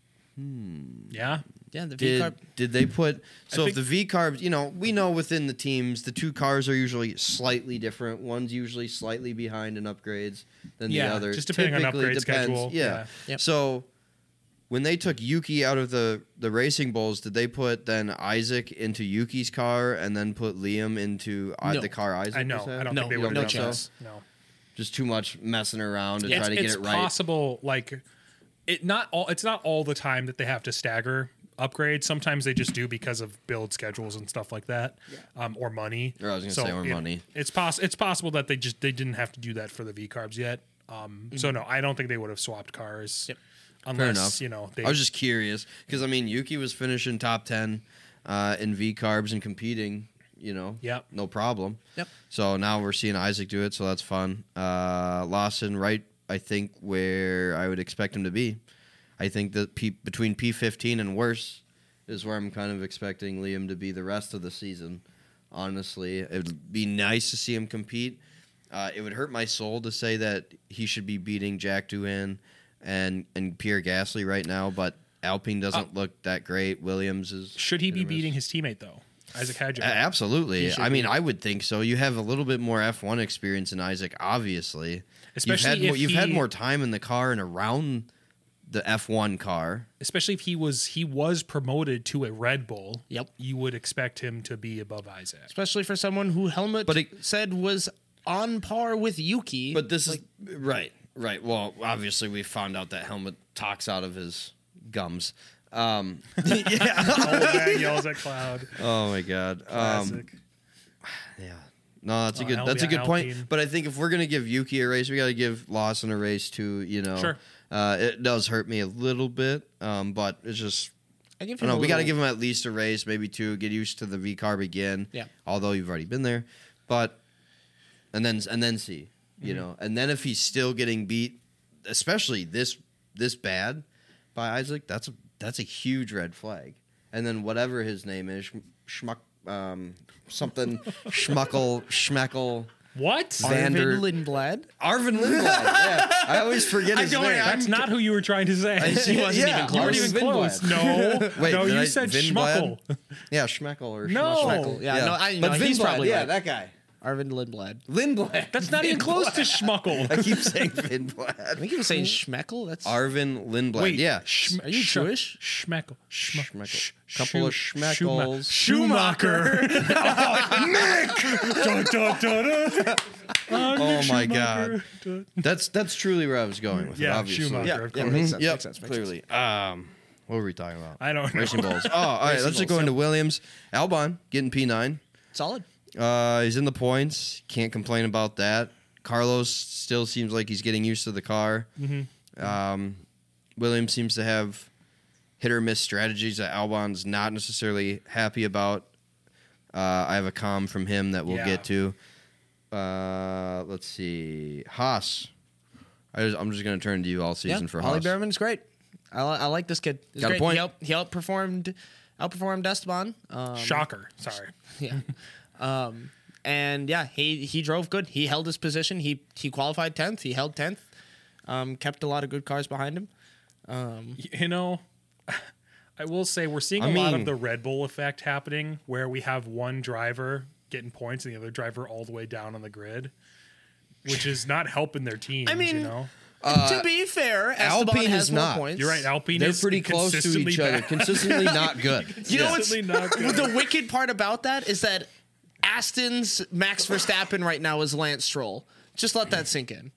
yeah. Yeah, the V did carb. did they put so I if the V carbs, you know, we know within the teams the two cars are usually slightly different. One's usually slightly behind in upgrades than Yeah, the other. just depending on Typically upgrade depends. schedule. Yeah. Yeah. Yep. So when they took Yuki out of the the Racing Bulls, did they put then Isaac into Yuki's car and then put Liam into uh, No. the car Isaac? I know. was at? I don't No, think they you would don't have think done so? chance. No. Just too much messing around to It's, try to get it's it right. possible. Like, it not all. It's not all the time that they have to stagger upgrades. Sometimes they just do because of build schedules and stuff like that, um, or money. Or I was gonna say, or it- money. It's poss- It's possible that they just they didn't have to do that for the V carbs yet. Um, So no, I don't think they would have swapped cars. Yep. Unless enough. you know they. I was just curious because I mean Yuki was finishing top ten uh, in V carbs and competing, you know, Yep. no problem. Yep. So now we're seeing Isaac do it, so that's fun. Uh, Lawson, right? I think where I would expect him to be. I think that P- between P fifteen and worse is where I'm kind of expecting Liam to be the rest of the season. Honestly, it'd be nice to see him compete. Uh, it would hurt my soul to say that he should be beating Jack Doohan and and Pierre Gasly right now, but Alpine doesn't look that great. Williams is. Should he be hit or miss. beating his teammate though, Isaac Hadjar? A- Absolutely. He should I mean, be. I would think so. You have a little bit more F one experience in Isaac, obviously. Especially you've had, more, if you've had he- more time in the car and around the F one car. Especially if he was he was promoted to a Red Bull. Yep. You would expect him to be above Isaac. Especially for someone who Helmut But it- said was on par with Yuki. But this is right, right. Well, obviously, we found out that Helmut talks out of his gums. Um, yeah. Old man yells at Cloud. Oh my god. Um, Classic. yeah. No, that's a Oh, good. hell That's a yeah, good point. Alpine. But I think if we're gonna give Yuki a race, we got to give Lawson a race too. You know. Sure. Uh, it does hurt me a little bit, um, but it's just. I give I him don't know. a We got to little- give him at least a race, maybe two. Get used to the V carb again. Yeah. Although you've already been there, but and then and then see, you Mm-hmm. know, and then if he's still getting beat, especially this this bad by Isaac, that's a that's a huge red flag. And then whatever his name is, Schmuck, um, something Schmuckle Schmeckle. What? Arvin Vander- Arvid Lindblad. Arvin Lindblad. Yeah, I always forget his don't- name. That's not who you were trying to say. He wasn't Yeah, even You weren't close. even close. No. Wait, no, did you I- said Vin Schmuckle. Yeah, Schmeckle or No. Schmuckle. Yeah, no, I- but no, he's Vin probably yeah, right. that guy. Arvin Lindblad. Lindblad. That's not even close to Schmuckle. I keep saying I Lindblad. think he was saying Schmeckel. That's Arvin Lindblad. Wait, yeah. Sch- Are you Sch- Jewish? Schmeckle. Schmuck- Schmeckle. Sch- Couple of Schu- Schmeckles. Schumacher. Dun, dun, dun, dun. Oh my Schumacher. God. That's that's truly where I was going with it. Yeah, Obviously. Schumacher. yeah, of yeah, course. makes sense. Yep, Makes sense. Makes clearly. Um, what were we talking about? I don't know. Racing Bulls. Oh, all right. Racing Let's just go Bulls, into yep. Williams. Albon getting P nine. Solid. Uh, he's in the points. Can't complain about that. Carlos still seems like he's getting used to the car. Mm-hmm. Um, Williams seems to have hit or miss strategies that Albon's not necessarily happy about. Uh, I have a comm from him that we'll Yeah. get to. Uh, let's see. Haas. I just, I'm just going to turn to you all season Yeah, for Ollie Haas. Behrman's great. I, li- I like this kid. He's Got a great. point. He, out, he outperformed outperformed Esteban. Um, Shocker. Sorry. Yeah. Um, and yeah, he he drove good. He held his position. He he qualified tenth. He held tenth. Um, kept a lot of good cars behind him. Um, You know, I will say we're seeing a I lot mean- of the Red Bull effect happening where we have one driver getting points and the other driver all the way down on the grid, which is not helping their teams, I mean, you know? to be fair, Esteban Alpine has is more not. points. You're right. Alpine They're is pretty close to consistently each other. bad. Consistently not good. You know what's Consistently not good. the wicked part about that is that Aston's Max Verstappen right now is Lance Stroll. Just let that sink in.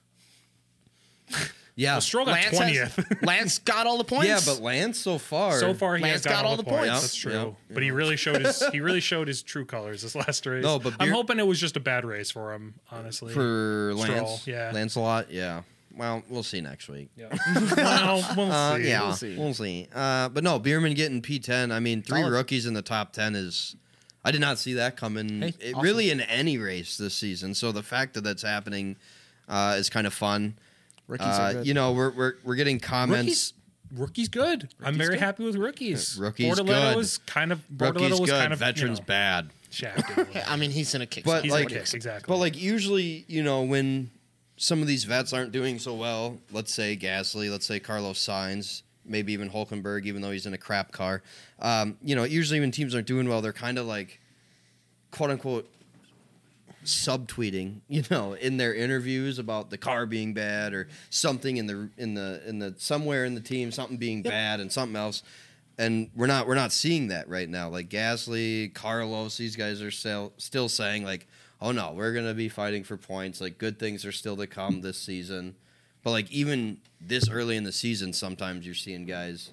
Yeah. Stroll got Lance, has- twentieth. Lance got all the points. Yeah, but Lance so far. So far, he Lance has got, all the points. points. That's true, Yep, but he really showed his he really showed his true colors this last race. No, but I'm Beer- hoping it was just a bad race for him. Honestly, for Stroll, Lance. yeah. Lancelot, yeah. Well, we'll see next week. yeah. well, we'll Uh, see. yeah, We'll we'll see. see. Uh, but no, Bierman getting P ten. I mean, three Solid. rookies in the top ten is. I did not see that coming. Hey, it- awesome. Really, in any race this season. So the fact that that's happening uh, is kind of fun. Rookies Uh, are good. you know, we're we're we're getting comments. Rookies, rookies good. I'm very good. happy with rookies. Rookies Bortoletto good. was kind of Rookies Bortoletto was good. kind of Veterans you know, bad. shafted. Yeah, I mean, he's in a kick. But He's like, in a kick, exactly. but like usually, you know, when some of these vets aren't doing so well, let's say Gasly, let's say Carlos Sainz, maybe even Hulkenberg, even though he's in a crap car. Um, you know, usually when teams aren't doing well, they're kind of like, quote unquote, subtweeting, you know, in their interviews about the car being bad or something in the in the in the somewhere in the team, something being bad and something else. And we're not we're not seeing that right now. Like Gasly, Carlos, these guys are still still saying like, oh no, we're gonna be fighting for points. Like good things are still to come this season. But like even this early in the season, sometimes you're seeing guys,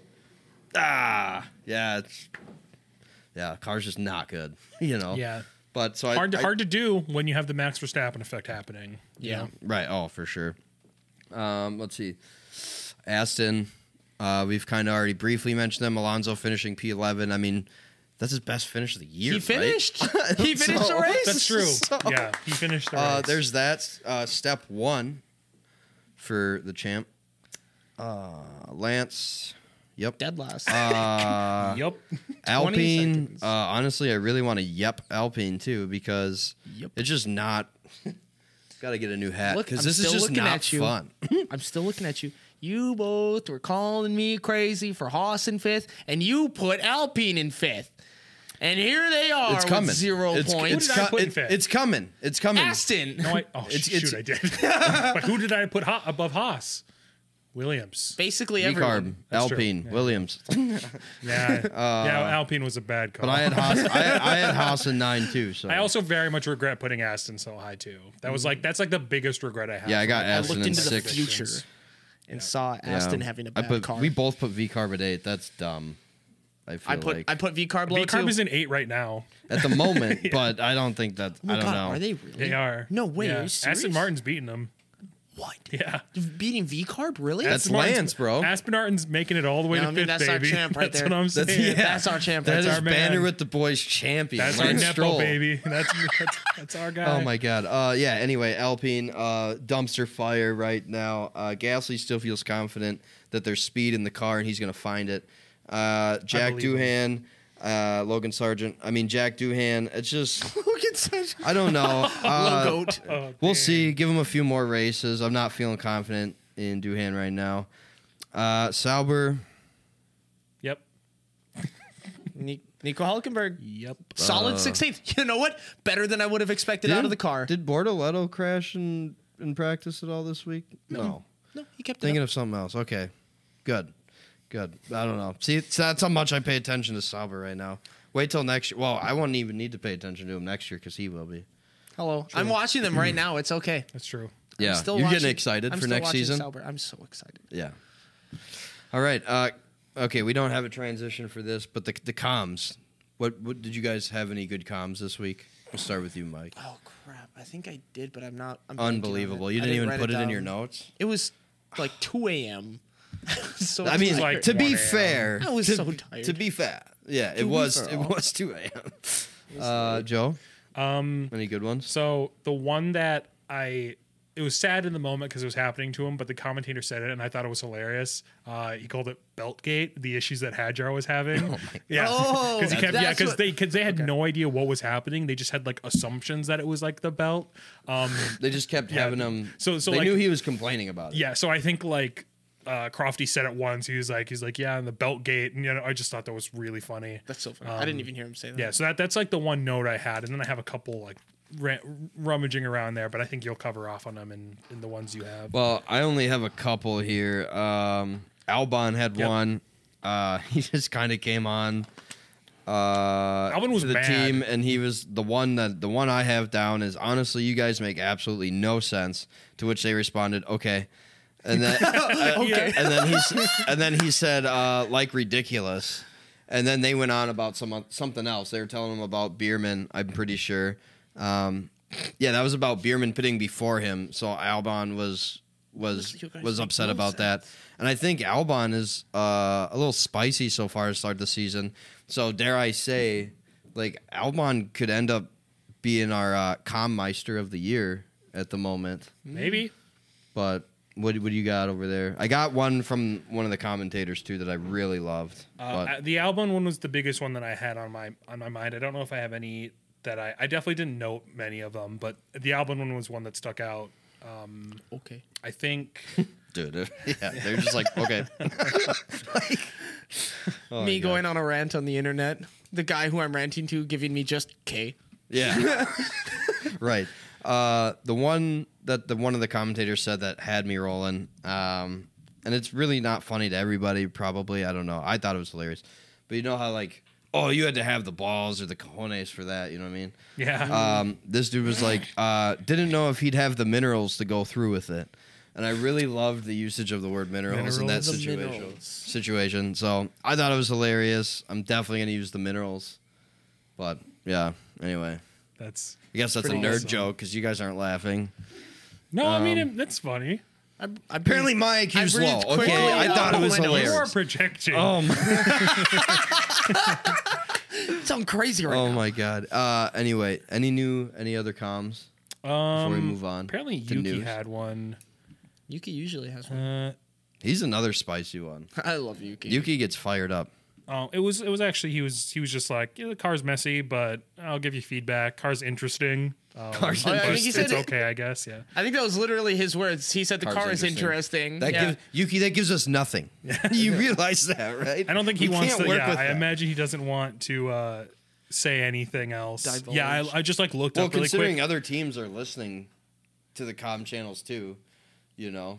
ah, yeah, it's yeah, car's just not good, you know. yeah, But so hard I, to I, hard to do when you have the Max Verstappen effect happening. you Yeah. know? Right. Oh, for sure. Um, let's see. Aston, uh, we've kind of already briefly mentioned them. Alonso finishing P eleven. I mean, that's his best finish of the year. he right? finished. He finished So- the race. That's true. So- yeah, he finished the Uh, race. there's that. Uh, step one for the champ. Uh, Lance. Yep. Dead last. Uh, Yep. Alpine. seconds. Uh, honestly, I really want to yep Alpine too because Yep. it's just not. Got to get a new hat Look, because I'm this is still just looking not at you. fun. I'm still looking at you. You both were calling me crazy for Haas in fifth, and you put Alpine in fifth. And here they are It's with coming. zero it's, points. It's, Who did I co- put in it- fifth? it's coming. It's coming. Aston. No, I, oh It's- shoot, it's- I did. But who did I put ha- above Haas? Williams. Basically V-carb, everyone. That's true. Alpine, Yeah. Williams. Yeah, yeah. Alpine was a bad call. But I had Haas. I, I had Haas in nine too. So I also very much regret putting Aston so high too. That was like that's like the biggest regret I have. Yeah, I got for my I Aston looked in into the six. future and saw Aston Yeah. having a I bad put, car. We both put V-carb at eight. That's dumb. I feel I put like I put V carb low V carb too. is in eight right now. at the moment, but I don't think that. Oh my I don't God, know. Are they really? They are. No way. Yeah. Are you serious? Aston Martin's beating them. What? Yeah. Beating V carb? Really? That's Aston Martin's- Lance, bro. Aston Martin's making it all the way No, to I mean, fifth, that's our baby. champ right that's there. what I'm saying. That's, yeah. That's our champ. That That's is our man. Banner with the Boys champion. That's our Lance Nepo, Stroll. baby. That's, that's that's our guy. Oh my god. Uh, yeah. Anyway, Alpine uh, dumpster fire right now. Uh, Gasly still feels confident that there's speed in the car and he's going to find it. Uh, Jack believe Doohan, uh, Logan Sargent. I mean Jack Doohan. It's just Look at such I don't know. Uh, goat. Oh, we'll dang. see. Give him a few more races. I'm not feeling confident in Doohan right now. Uh, Sauber. Yep. Eh, Nico Hulkenberg. Yep. Solid sixteenth. You know what? Better than I would have expected out of the car. Did Bortoletto crash in, in practice at all this week? No. No, he kept it Thinking up. of something else. Okay. Good. Good. I don't know. See, it's, that's how much I pay attention to Sauber right now. Wait till next year. Well, I won't even need to pay attention to him next year because he will be. Hello. I'm watching them right now. It's okay. That's true. Yeah. I'm still You're watching, getting excited I'm for still next watching season? Sauber. I'm so excited. Yeah. All right. Uh, okay, we don't have a transition for this, but the the comms. What, what did you guys have any good comms this week? We'll start with you, Mike. Oh crap! I think I did, but I'm not. I'm blanking on Unbelievable. it. You I didn't even write put it in down. your notes? It was like two a.m. so I mean, like to be one a.m. fair, I was to, so tired. To be fair, yeah, it be was fair. it was two a.m. Uh, Joe, Um, any good ones? so the one that I, it was sad in the moment because it was happening to him, but the commentator said it and I thought it was hilarious. Uh, he called it Beltgate, the issues that Hadjar was having. Oh my yeah, Oh, because he kept, that's yeah, because what- they because they had no idea what was happening. They just had like assumptions that it was like the belt. Um, They just kept Yeah, having him. so- so they like- knew he was complaining about it. yeah, so I think like. Uh, Crofty said it once. He was like, he's like, yeah, and the belt gate, and you know, I just thought that was really funny. That's so funny. I didn't even hear him say that. Yeah, so that that's like the one note I had, and then I have a couple like ra- rummaging around there, but I think you'll cover off on them in, in the ones you have. Well, I only have a couple here. Um, Albon had Yep. one. Uh, he just kind of came on. Uh, Albon was to the mad. team, and he was the one that the one I have down is honestly, you guys make absolutely no sense. To which they responded, "Okay," and then Okay. and then he's and then he said, uh, "Like ridiculous." And then they went on about some something else. They were telling him about Bierman, I'm pretty sure. Um, yeah, that was about Bierman pitting before him. So Albon was was You guys was make upset no about sense. that. And I think Albon is uh, a little spicy so far to start the season. So dare I say, like Albon could end up being our uh, Commeister of the year at the moment. Maybe. But what what do you got over there? I got one from one of the commentators too that I really loved. Uh, but the Albon one was the biggest one that I had on my on my mind. I don't know if I have any that I I definitely didn't note many of them, but the Albon one was one that stuck out. Um, Okay. I think dude, yeah, they're just like okay. Like, oh my me God. going on a rant on the internet. The guy who I'm ranting to giving me just K. Yeah. Right. Uh, the one that the one of the commentators said that had me rolling, um, and it's really not funny to everybody. Probably, I don't know. I thought it was hilarious, but you know how like, oh, you had to have the balls or the cojones for that. You know what I mean? yeah. Um, this dude was like, uh, didn't know if he'd have the minerals to go through with it. And I really loved the usage of the word minerals, in that Minerals. The situation. minerals. Situation. So I thought it was hilarious. I'm definitely gonna use the minerals. But yeah. Anyway, That's I guess that's a Pretty nerd awesome. joke because you guys aren't laughing. no. I mean, Um, it, that's funny. I, I Apparently, breathed- my I Q's I low. breathed quickly Okay, I and thought it out was my nose. You are hilarious. projecting. Oh my, sound crazy right oh now. my god. Uh, anyway, any new, any other comms um, before we move on? Apparently, to Yuki news? had one. Yuki usually has one. Uh, He's another spicy one. I love Yuki. Yuki gets fired up. Oh, it was it was actually he was he was just like, yeah, the car's messy, but I'll give you feedback. Car's interesting. Um, Car's but Oh, I think he it's, said it's it- okay, I guess. Yeah. I think that was literally his words. He said the Car's car is interesting. interesting. That yeah. gives Yuki. That gives us nothing. You realize that, right? I don't think he We wants can't to. work Yeah, with I that. imagine he doesn't want to uh, say anything else. Divulge. Yeah, I, I just like looked Well, up really considering quick. other teams are listening to the comm channels too, you know.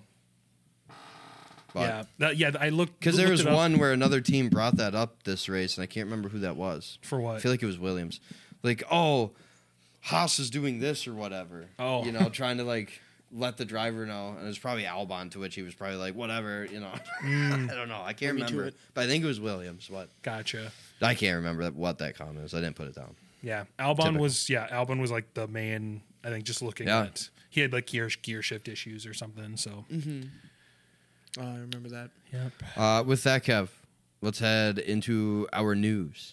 Yeah, that, yeah. I looked Because there looked was it up. one where another team brought that up this race, and I can't remember who that was. For what? I feel like it was Williams. Like, oh, Haas is doing this or whatever. Oh. You know, trying to like let the driver know. And it was probably Albon, to which he was probably like, whatever, you know. I don't know. I can't me to remember. it. But I think it was Williams. What? Gotcha. I can't remember that, what that comment is. I didn't put it down. Yeah, Albon Typical. was yeah Albon was like the main. I think just looking Yeah. at he had like gear gear shift issues or something. So Oh, I remember that. yep. Uh, with that, Kev, let's head into our news.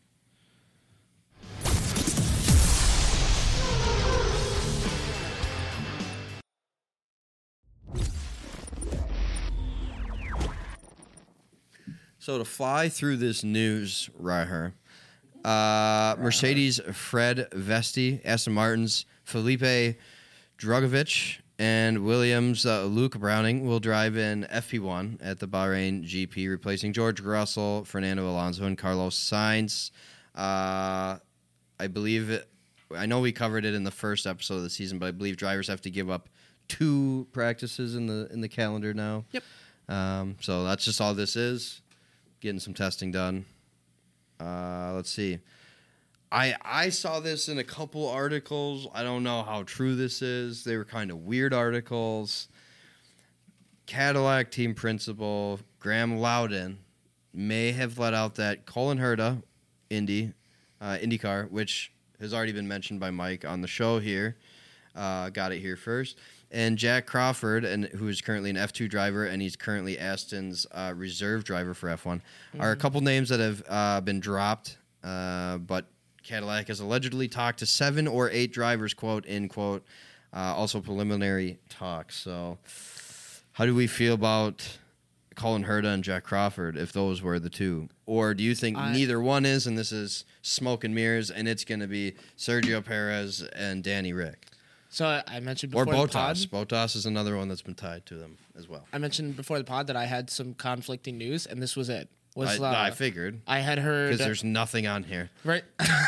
So to fly through this news, right here, uh, Mercedes Fred Vesti, Aston Martin's Felipe Drugovich, and Williams uh, Luke Browning will drive in F P one at the Bahrain G P, replacing George Russell, Fernando Alonso, and Carlos Sainz. Uh, I believe it. I know we covered it in the first episode of the season, but I believe drivers have to give up two practices in the in the calendar now. Yep. Um, so that's just all this is. Getting some testing done. Uh, let's see. I I saw this in a couple articles. I don't know how true this is. They were kind of weird articles. Cadillac team principal Graham Loudon may have let out that Colin Herta, Indy, uh, IndyCar, which has already been mentioned by Mike on the show here. Uh, got it here first. And Jack Crawford, and who is currently an F two driver, and he's currently Aston's uh, reserve driver for F one, mm-hmm. are a couple names that have uh, been dropped, uh, but Cadillac has allegedly talked to seven or eight drivers, quote, in quote, uh, also preliminary talks. So how do we feel about Colin Herta and Jack Crawford, if those were the two? Or do you think I, neither one is, and this is smoke and mirrors, and it's going to be Sergio Perez and Danny Rick? So I, I mentioned before or the pod. Bottas. Bottas is another one that's been tied to them as well. I mentioned before the pod that I had some conflicting news, and this was it. Was I, uh, I figured. I had heard because there's nothing on here. Right.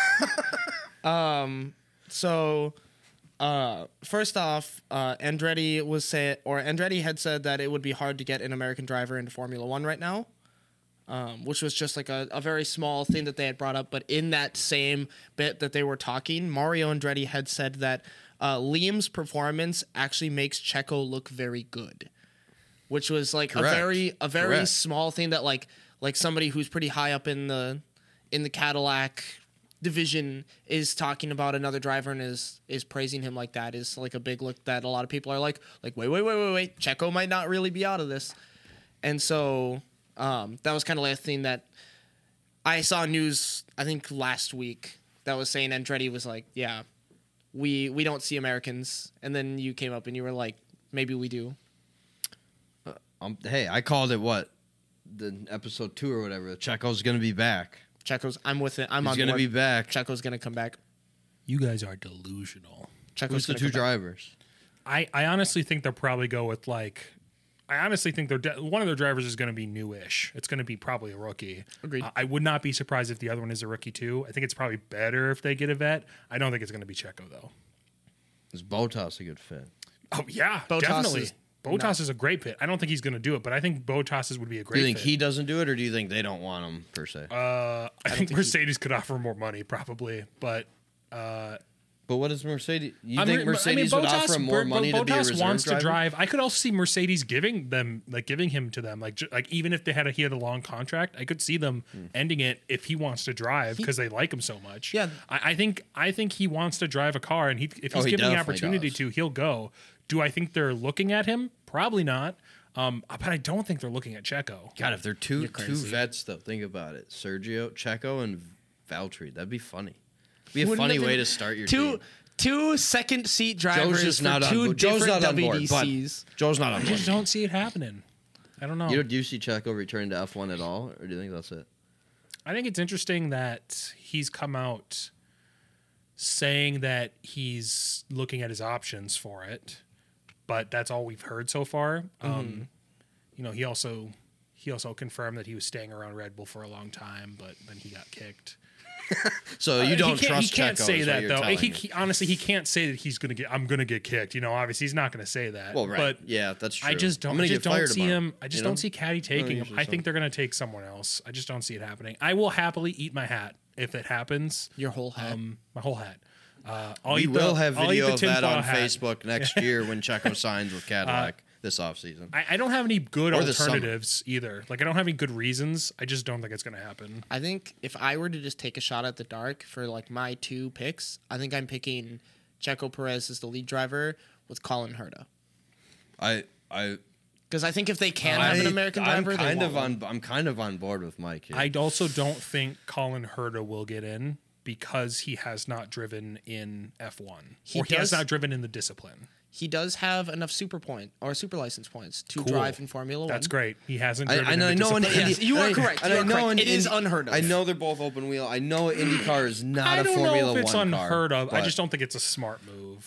um. So, uh, first off, uh, Andretti was say or Andretti had said that it would be hard to get an American driver into Formula One right now. Um, which was just like a, a very small thing that they had brought up. But in that same bit that they were talking, Mario Andretti had said that uh, Liam's performance actually makes Checo look very good, which was like Correct. a very a very Correct. small thing that like like somebody who's pretty high up in the in the Cadillac division is talking about another driver and is is praising him like that is like a big look that a lot of people are like like wait wait wait wait wait Checo might not really be out of this, and so. Um, that was kind of like a thing that I saw news, I think last week, that was saying Andretti was like, yeah, we we don't see Americans. And then you came up and you were like, maybe we do. Uh, um, hey, I called it what? The episode two or whatever. Checo's going to be back. Checo's, I'm with it. I'm He's on going to board. be back. Checo's going to come back. You guys are delusional. Checo's Who's the gonna two come back. drivers? I, I honestly think they'll probably go with like. I honestly think they're de- one of their drivers is going to be newish. It's going to be probably a rookie. Agreed. Uh, I would not be surprised if the other one is a rookie too. I think it's probably better if they get a vet. I don't think it's going to be Checo though. Is Bottas a good fit? Oh yeah, Bottas definitely. is Bottas not- is a great fit. I don't think he's going to do it, but I think Bottas would be a Do great. you think fit. he doesn't do it, or do you think they don't want him per se? Uh, I, think, think he- Mercedes could offer more money probably, but. Uh, but what is Mercedes? You I think mean, Mercedes I mean, would Bottas, offer him more Bottas money to be a reserve wants driver? to drive. I could also see Mercedes giving them, like giving him to them, like ju- like even if they had a he had a long contract, I could see them Hmm. ending it if he wants to drive because they like him so much. Yeah. I, I think I think he wants to drive a car, and he if Oh, he's he given the definitely opportunity does. to, he'll go. Do I think they're looking at him? Probably not. Um, but I don't think they're looking at Checo. God, if they're two You're two crazy. vets, though, think about it: Sergio, Checo, and Valtteri. That'd be funny. Be a Wouldn't funny it be- way to start your two team. two second seat drivers Joe's just for not two on. Joe's different not on board. W D Cs. But Joe's not on I board. just don't see it happening. I don't know. You know, do you see Checo returning to F one at all, or do you think that's it? I think it's interesting that he's come out saying that he's looking at his options for it, but that's all we've heard so far. Mm-hmm. Um, you know, he also he also confirmed that he was staying around Red Bull for a long time, but then he got kicked. So you Uh, don't he can't, trust he can't Checo, say is what that you're though. telling He, me. he- honestly, he can't say that he's gonna get. I'm gonna get kicked. You know, obviously, he's not gonna say that. Well, right. But yeah, that's true. I just don't. I'm I gonna just get don't fired see tomorrow, him. I just you know? don't see Caddy taking him. usually I so. think they're gonna take someone else. I just don't see it happening. I will happily eat my hat if it happens. Your whole head. Um, my whole hat. Uh, I'll We eat the- will have I'll eat video the of that tinfoil on hat. Facebook next year when Checo signs with Cadillac this offseason. I, I don't have any good Or this summer. alternatives either. Like I don't have any good reasons. I just don't think it's gonna happen. I think if I were to just take a shot at the dark for like my two picks, I think I'm picking Checo Perez as the lead driver with Colin Herta. I I Because I think if they can have an American driver, I'm kind they of want on. I'm kind of on board with Mike here. I also don't think Colin Herta will get in because he has not driven in F one He or he has does- not driven in the discipline. He does have enough super point or super license points to Cool. drive in Formula One. That's great. He hasn't I, driven I in know. the I know. In discipline. Indy, Yes, you are and I- correct, and you I are know correct. in It is Indy- unheard of. I know they're both open wheel. I know IndyCar is not I a don't Formula know if it's One unheard car. of. I but- just don't think it's a smart move. Well,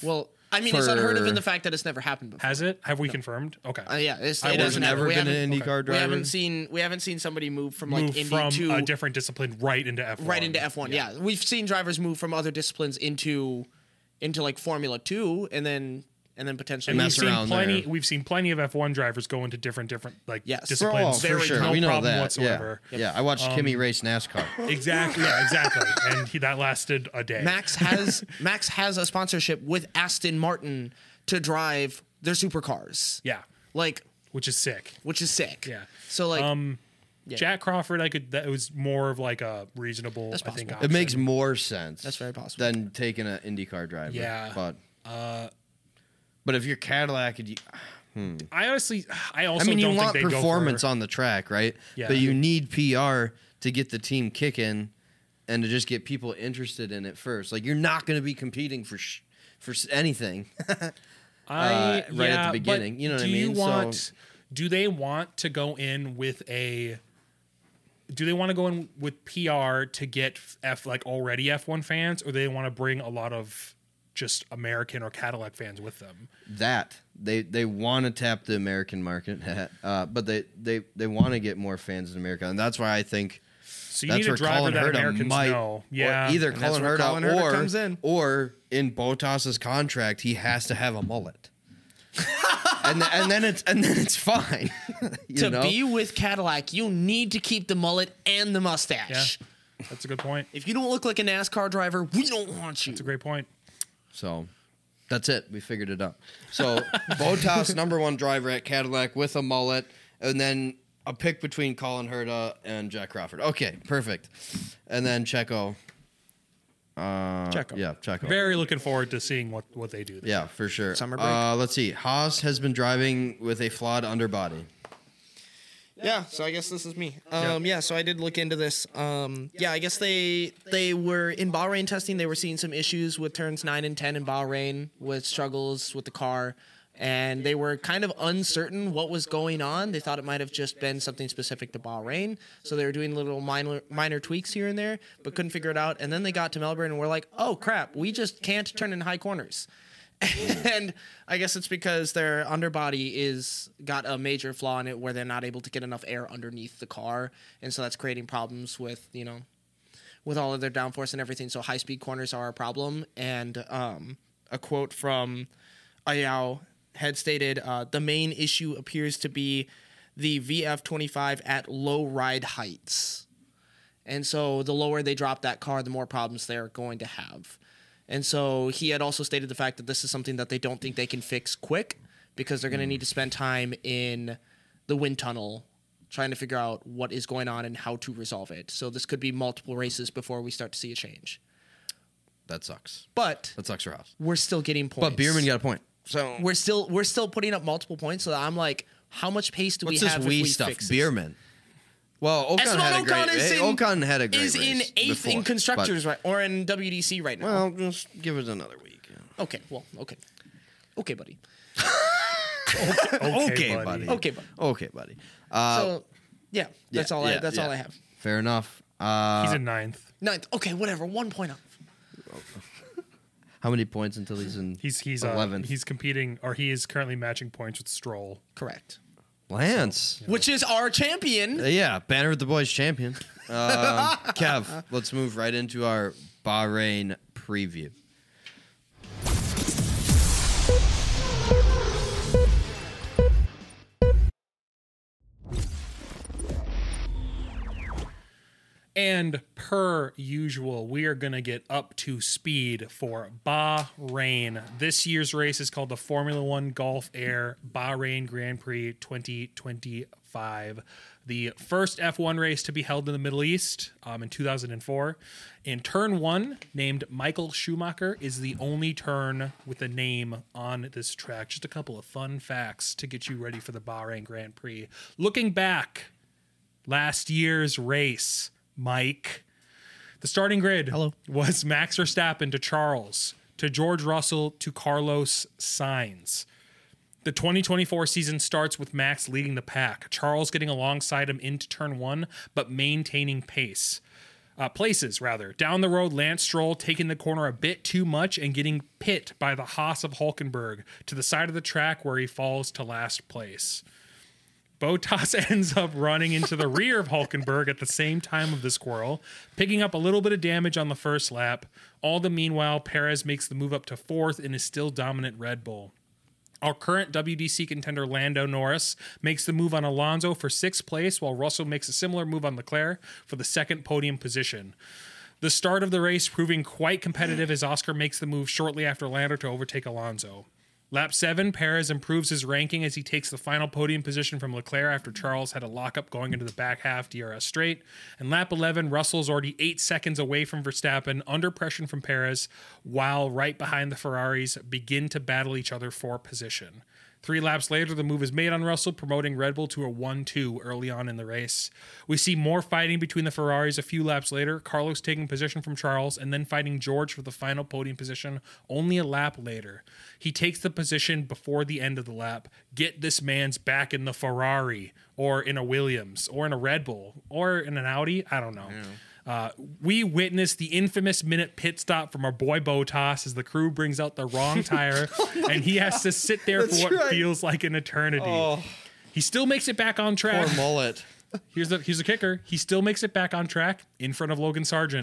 I mean, it's for- unheard of in the fact that it's never happened before. Has it? Have we confirmed? Okay. Uh, yeah, it's, I it was doesn't There's happen. never We been an haven't- IndyCar We driver. haven't seen we haven't seen somebody move from like Move Indy from to a different discipline right into F one. right into F one. Yeah. we've seen drivers move from other disciplines into into like Formula Two, and then and then potentially And we've mess seen around plenty. there. we've seen plenty of F one drivers go into different, different like Yes. Oh, disciplines. for Very sure. No we know problem that. whatsoever. Yeah. yeah, I watched Kimmy race NASCAR. Exactly. Yeah, exactly. And he, that lasted a day. Max has Max has a sponsorship with Aston Martin to drive their supercars. Yeah, Like, which is sick. which is sick. Yeah. So like, Um, Yeah. Jack Crawford, I could. That was more of like a reasonable. That's I think. possible. It option. makes more sense. That's very possible. Than taking an IndyCar driver. Yeah. But Uh, but if you're Cadillac, you, I honestly, I also I mean, you don't want think they'd performance go for, on the track, right? Yeah. But you need P R to get the team kicking and to just get people interested in it first. Like you're not going to be competing for sh- for s- anything. I, uh, right at the yeah, but beginning, you know what I do mean? You So- want, do they want to go in with a? Do they want to go in with P R to get F like already F one fans, or do they want to bring a lot of just American or Cadillac fans with them? that they they want to tap the American market, uh, but they they they want to get more fans in America, and that's why I think. So you That's need a where driver Colin that Herta Americans might, know. or Yeah, either And that's Colin where Herta, Colin Herta or comes in. or in Bottas's contract, he has to have a mullet, and th- and then it's and then it's fine. you to know? be with Cadillac, you need to keep the mullet and the mustache. Yeah. That's a good point. If you don't look like a NASCAR driver, we don't want you. That's a great point. So that's it. We figured it out. So Bottas, number one driver at Cadillac with a mullet, and then a pick between Colin Herta and Jack Crawford. Okay, perfect. And then Checo. Uh, Checo. Yeah, Checo. Very looking forward to seeing what, what they do. There. Yeah, for sure. Summer break. Uh, let's see. Haas has been driving with a flawed underbody. Yeah, so I guess this is me. Um, yeah, so I did look into this. Um, yeah, I guess they they were in Bahrain testing. They were seeing some issues with turns nine and ten in Bahrain with struggles with the car, and they were kind of uncertain what was going on. They thought it might have just been something specific to Bahrain, so they were doing little minor minor tweaks here and there, but couldn't figure it out. And then they got to Melbourne and were like, "Oh crap, we just can't turn in high corners." And I guess it's because their underbody is got a major flaw in it where they're not able to get enough air underneath the car, and so that's creating problems with you know with all of their downforce and everything. So high speed corners are a problem. And um, a quote from Ayao had stated, uh, "The main issue appears to be the V F twenty-five at low ride heights." And so the lower they drop that car, the more problems they're going to have. And so he had also stated the fact that this is something that they don't think they can fix quick because they're going to need to spend time in the wind tunnel trying to figure out what is going on and how to resolve it. So this could be multiple races before we start to see a change. That sucks. But That sucks for Haas. we're still getting points. But Bierman got a point. So we're still we're still putting up multiple points. So I'm like, how much pace do what's we this have wee if we stuff? fix this? Bierman. Well, Ocon Esteban had a great. Ocon is eh, in, Ocon had a great is in race eighth before, in constructors but- right or in W D C right now. Well, just give it another week. yeah. okay, well, okay, okay, buddy, Okay, buddy. buddy. okay, buddy. Okay, buddy. Uh, So yeah, that's yeah, all. I, yeah, that's all yeah. I have. Fair enough. Uh, He's in ninth. Ninth. Okay, whatever. One point off. how many points until he's in? He's he's uh, eleventh. he's competing, or he is currently matching points with Stroll. Correct. Lance. Which is our champion. Uh, yeah, Banner with the Boys champion. Uh, Kev, let's move right into our Bahrain preview. And per usual, we are going to get up to speed for Bahrain. This year's race is called the Formula One Gulf Air Bahrain Grand Prix twenty twenty-five. The first F one race to be held in the Middle East um, in two thousand four. In turn one, named Michael Schumacher, is the only turn with a name on this track. Just a couple of fun facts to get you ready for the Bahrain Grand Prix. Looking back, last year's race, Mike, the starting grid Hello. was Max Verstappen to Charles, to George Russell, to Carlos Sainz. The twenty twenty-four season starts with Max leading the pack, Charles getting alongside him into turn one, but maintaining pace. Uh, places, rather. Down the road, Lance Stroll taking the corner a bit too much and getting pit by the Haas of Hulkenberg to the side of the track where he falls to last place. Bottas ends up running into the rear of Hulkenberg at the same time of the squirrel, picking up a little bit of damage on the first lap. All the meanwhile, Perez makes the move up to fourth in his still dominant Red Bull. Our current W D C contender Lando Norris makes the move on Alonso for sixth place, while Russell makes a similar move on Leclerc for the second podium position. The start of the race proving quite competitive as Oscar makes the move shortly after Lando to overtake Alonso. Lap seven, Perez improves his ranking as he takes the final podium position from Leclerc after Charles had a lockup going into the back half D R S straight. And lap eleven, Russell's already eight seconds away from Verstappen, under pressure from Perez, while right behind the Ferraris begin to battle each other for position. Three laps later, the move is made on Russell, promoting Red Bull to a one two early on in the race. We see more fighting between the Ferraris a few laps later, Carlos taking position from Charles, and then fighting George for the final podium position only a lap later. He takes the position before the end of the lap. Get this man's back in the Ferrari, or in a Williams, or in a Red Bull, or in an Audi. I don't know. Yeah. Uh, we witness the infamous minute pit stop from our boy Bottas as the crew brings out the wrong tire, oh and he has God. to sit there That's for what right. feels like an eternity. Oh. He still makes it back on track. Poor mullet. Here's the here's the kicker. He still makes it back on track in front of Logan Sargent.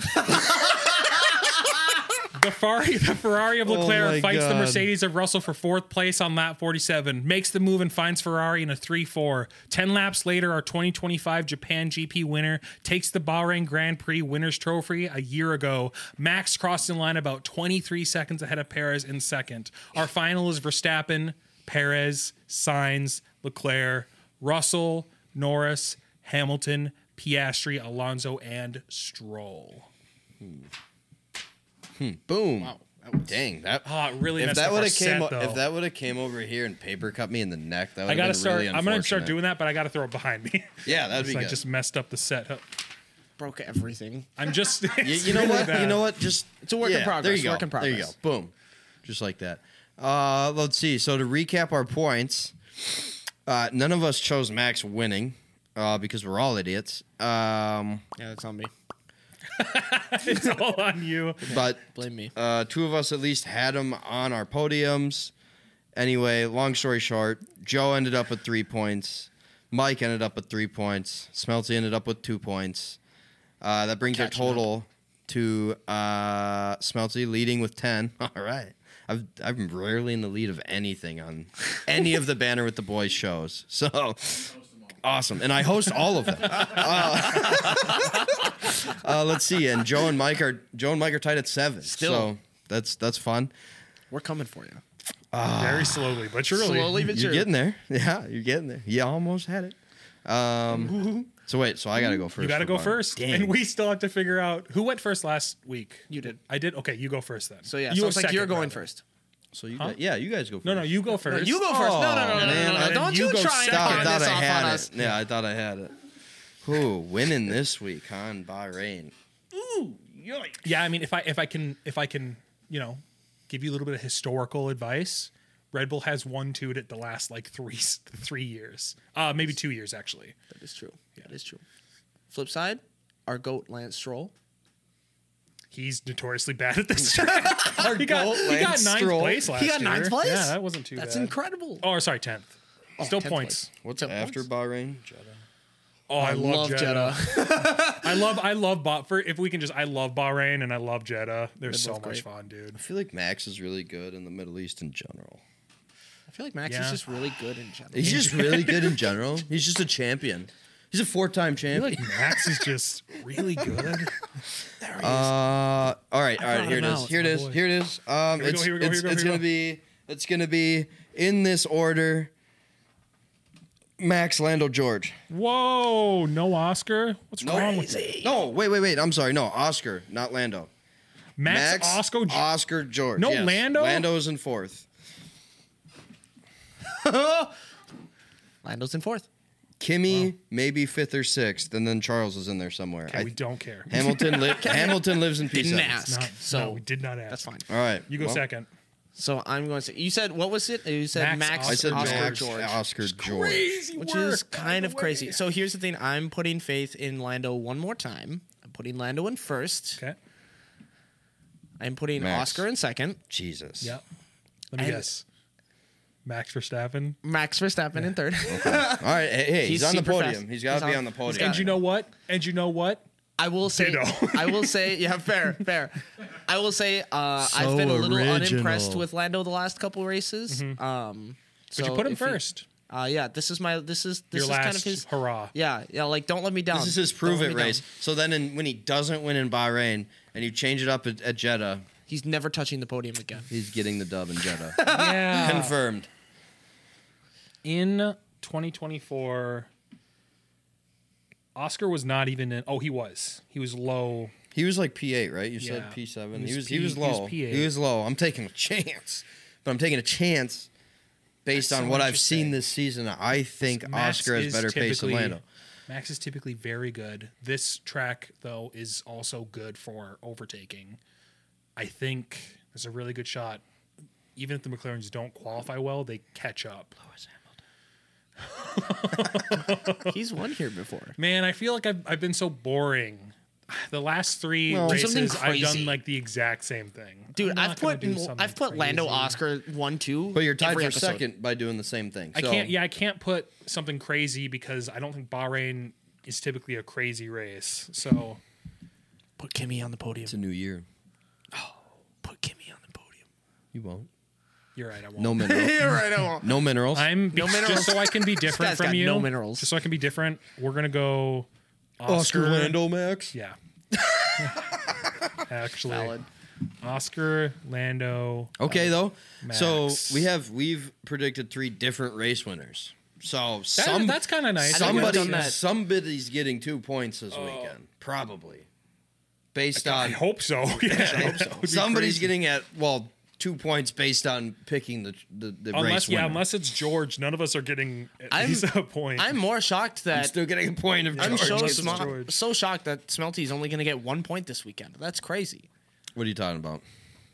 The Ferrari, the Ferrari of Leclerc oh fights God. the Mercedes of Russell for fourth place on lap forty-seven, makes the move and finds Ferrari in a three four. Ten laps later, our twenty twenty-five Japan G P winner takes the Bahrain Grand Prix winner's trophy a year ago. Max crossed in line about twenty-three seconds ahead of Perez in second. Our final is Verstappen, Perez, Sainz, Leclerc, Russell, Norris, Hamilton, Piastri, Alonso, and Stroll. Hmm. Hmm. Boom! Wow. That was, Dang that! Oh, it really if messed that up would our have came set, o- if that would have came over here and paper cut me in the neck, that would I gotta been start. really I'm gonna start doing that, but I gotta throw it behind me. Yeah, that'd be like good. Just messed up the set. Broke everything. I'm just. you, you know what? Bad. You know what? Just it's a work yeah, in progress. There you go. Work in progress. There you go. Boom, just like that. Uh, let's see. So to recap our points, uh, none of us chose Max winning uh, because we're all idiots. Um, yeah, that's on me. It's all on you. But blame me. Uh, two of us at least had him on our podiums. Anyway, long story short, Joe ended up with three points. Mike ended up with three points. Smelty ended up with two points. Uh, that brings Catching our total up. to uh, Smelty leading with ten. All right. I've, I'm rarely in the lead of anything on any of the Banner with the Boys shows. So... Awesome, and I host all of them. Uh, uh, let's see, and Joe and Mike are Joe and Mike are tied at seven. Still, so that's that's fun. We're coming for you. Uh, Very slowly, but surely. Slowly, but you're sure. getting there. Yeah, you're getting there. You almost had it. Um, so wait, so I got to go first. You got to go first, Dang. and we still have to figure out who went first last week. You did. I did. Okay, you go first then. So yeah, you so it's like second, you're going rather. first. So you, huh? guys, yeah, you guys go first. No, no, you go first. No, you go first. Oh, no, no, no, no, man, no, no, no. Don't you you go try and second. I pawn thought this I off had on it. us. Yeah, I thought I had it. Who winning this week, huh? In Bahrain. Ooh, yikes. Yeah, I mean, if I if I can if I can, you know, give you a little bit of historical advice, Red Bull has won two at the last like three three years, uh, maybe two years actually. That is true. Yeah. That is true. Flip side, our GOAT Lance Stroll. He's notoriously bad at this track. Our he got, goal, he got Lance ninth Stroll. place last He got year. ninth place? Yeah, that wasn't too That's bad. incredible. Oh, sorry, tenth. Oh, Still tenth points. place. What's Ten after points? Bahrain? Jeddah. Oh, I, I love, love Jeddah. Jeddah. I love, I love, bah- for if we can just, I love Bahrain and I love Jeddah. They're They're so both much great. fun, dude. I feel like Max is really good in the Middle East in general. I feel like Max Yeah. is just really good in general. He's just really good in general. He's just a champion. He's a four-time I feel champion. like Max is just really good. Uh, all right, all right. brought Here it him is. out. Here it Oh, is. boy. Here it is. Um, Here we go, it's here we go, it's, here we go, it's here we gonna go. be it's gonna be in this order. Max, Lando, George. Whoa, no Oscar? What's wrong with it? No, wait, wait, wait. I'm sorry. No, Oscar, not Lando. Max, Oscar, Oscar, George. No, yes. Lando? Lando's in fourth. Lando's in fourth. Kimmy, maybe fifth or sixth, and then Charles is in there somewhere. Okay, I- we don't care. Hamilton, li- Hamilton lives in P Didn't seven. ask. Not, so no, we did not ask. That's fine. All right. You go well, second. So I'm going to say, you said, what was it? You said Max, Max, I said Oscar, Max, George. Oscar, George. Crazy Which work, is by kind the of way. crazy. So here's the thing. I'm putting faith in Lando one more time, putting Lando in first. Okay. I'm putting Max. Oscar in second. Jesus. Yep. Let me And- guess. Max Verstappen. Max Verstappen in third. All right. Hey, hey he's, He's on the super podium. fast. He's got He's to be on- on the he's podium. got And you know what? And you know what? I will say, Ditto. I will say, yeah, fair, fair. I will say, uh, So I've been a little original. unimpressed with Lando the last couple races. Um, Mm-hmm. But so you put him if he- first. uh, yeah, this is my, this is this Your is last kind of his hurrah. Yeah, yeah, like don't let me down. This is his Don't prove let it me down. race. So then, in, when he doesn't win in Bahrain and you change it up at, at Jeddah, He's never touching the podium again. he's getting the dub in Jeddah. Yeah. Confirmed. In twenty twenty-four, Oscar was not even in. Oh, he was. He was low. He was like P eight, right? You Yeah. said P seven. He He was was he P- was he was low. P eight. He was low. I'm taking a chance, but I'm taking a chance based That's on so what I've seen interesting. this season. I think Max Oscar has is better pace than typically- Lando. Max is typically very good. This track, though, is also good for overtaking. I think there's a really good shot. Even if the McLarens don't qualify well, they catch up. He's won here before. Man, I feel like I've, I've been so boring. The last three Well, do something races, I've crazy. done like the exact same thing. Dude, I'm I've not gonna put do something I've put Lando, crazy. Oscar one, two. But you're tied every for episode. second by doing the same thing. I So can't. Yeah, I can't put something crazy because I don't think Bahrain is typically a crazy race. So Put Kimmy on the podium. it's a new year. Put Kimmy on the podium. You won't. you're right. I won't. No minerals. You're right. I won't. No minerals. I'm No minerals. just so I can be different guy's from got you. no minerals. Just so I can be different. We're gonna go Oscar, Oscar Lando Max. Yeah. Actually, Valid. Oscar Lando. Okay, though. So Max. we have we've predicted three different race winners. So some that's kinda nice. I think we've Somebody, done that. somebody's getting two points this weekend, probably, based I on hope so. Yeah, I hope so. It would be somebody's crazy. getting at well two points based on picking the the, the race Unless yeah, winner. unless it's George, none of us are getting at I'm- least a point. I'm more shocked I'm that still getting a point of I'm George. so, Unless it's sma- George. so shocked that Smelty's only going to get one point this weekend. That's crazy. What are you talking about?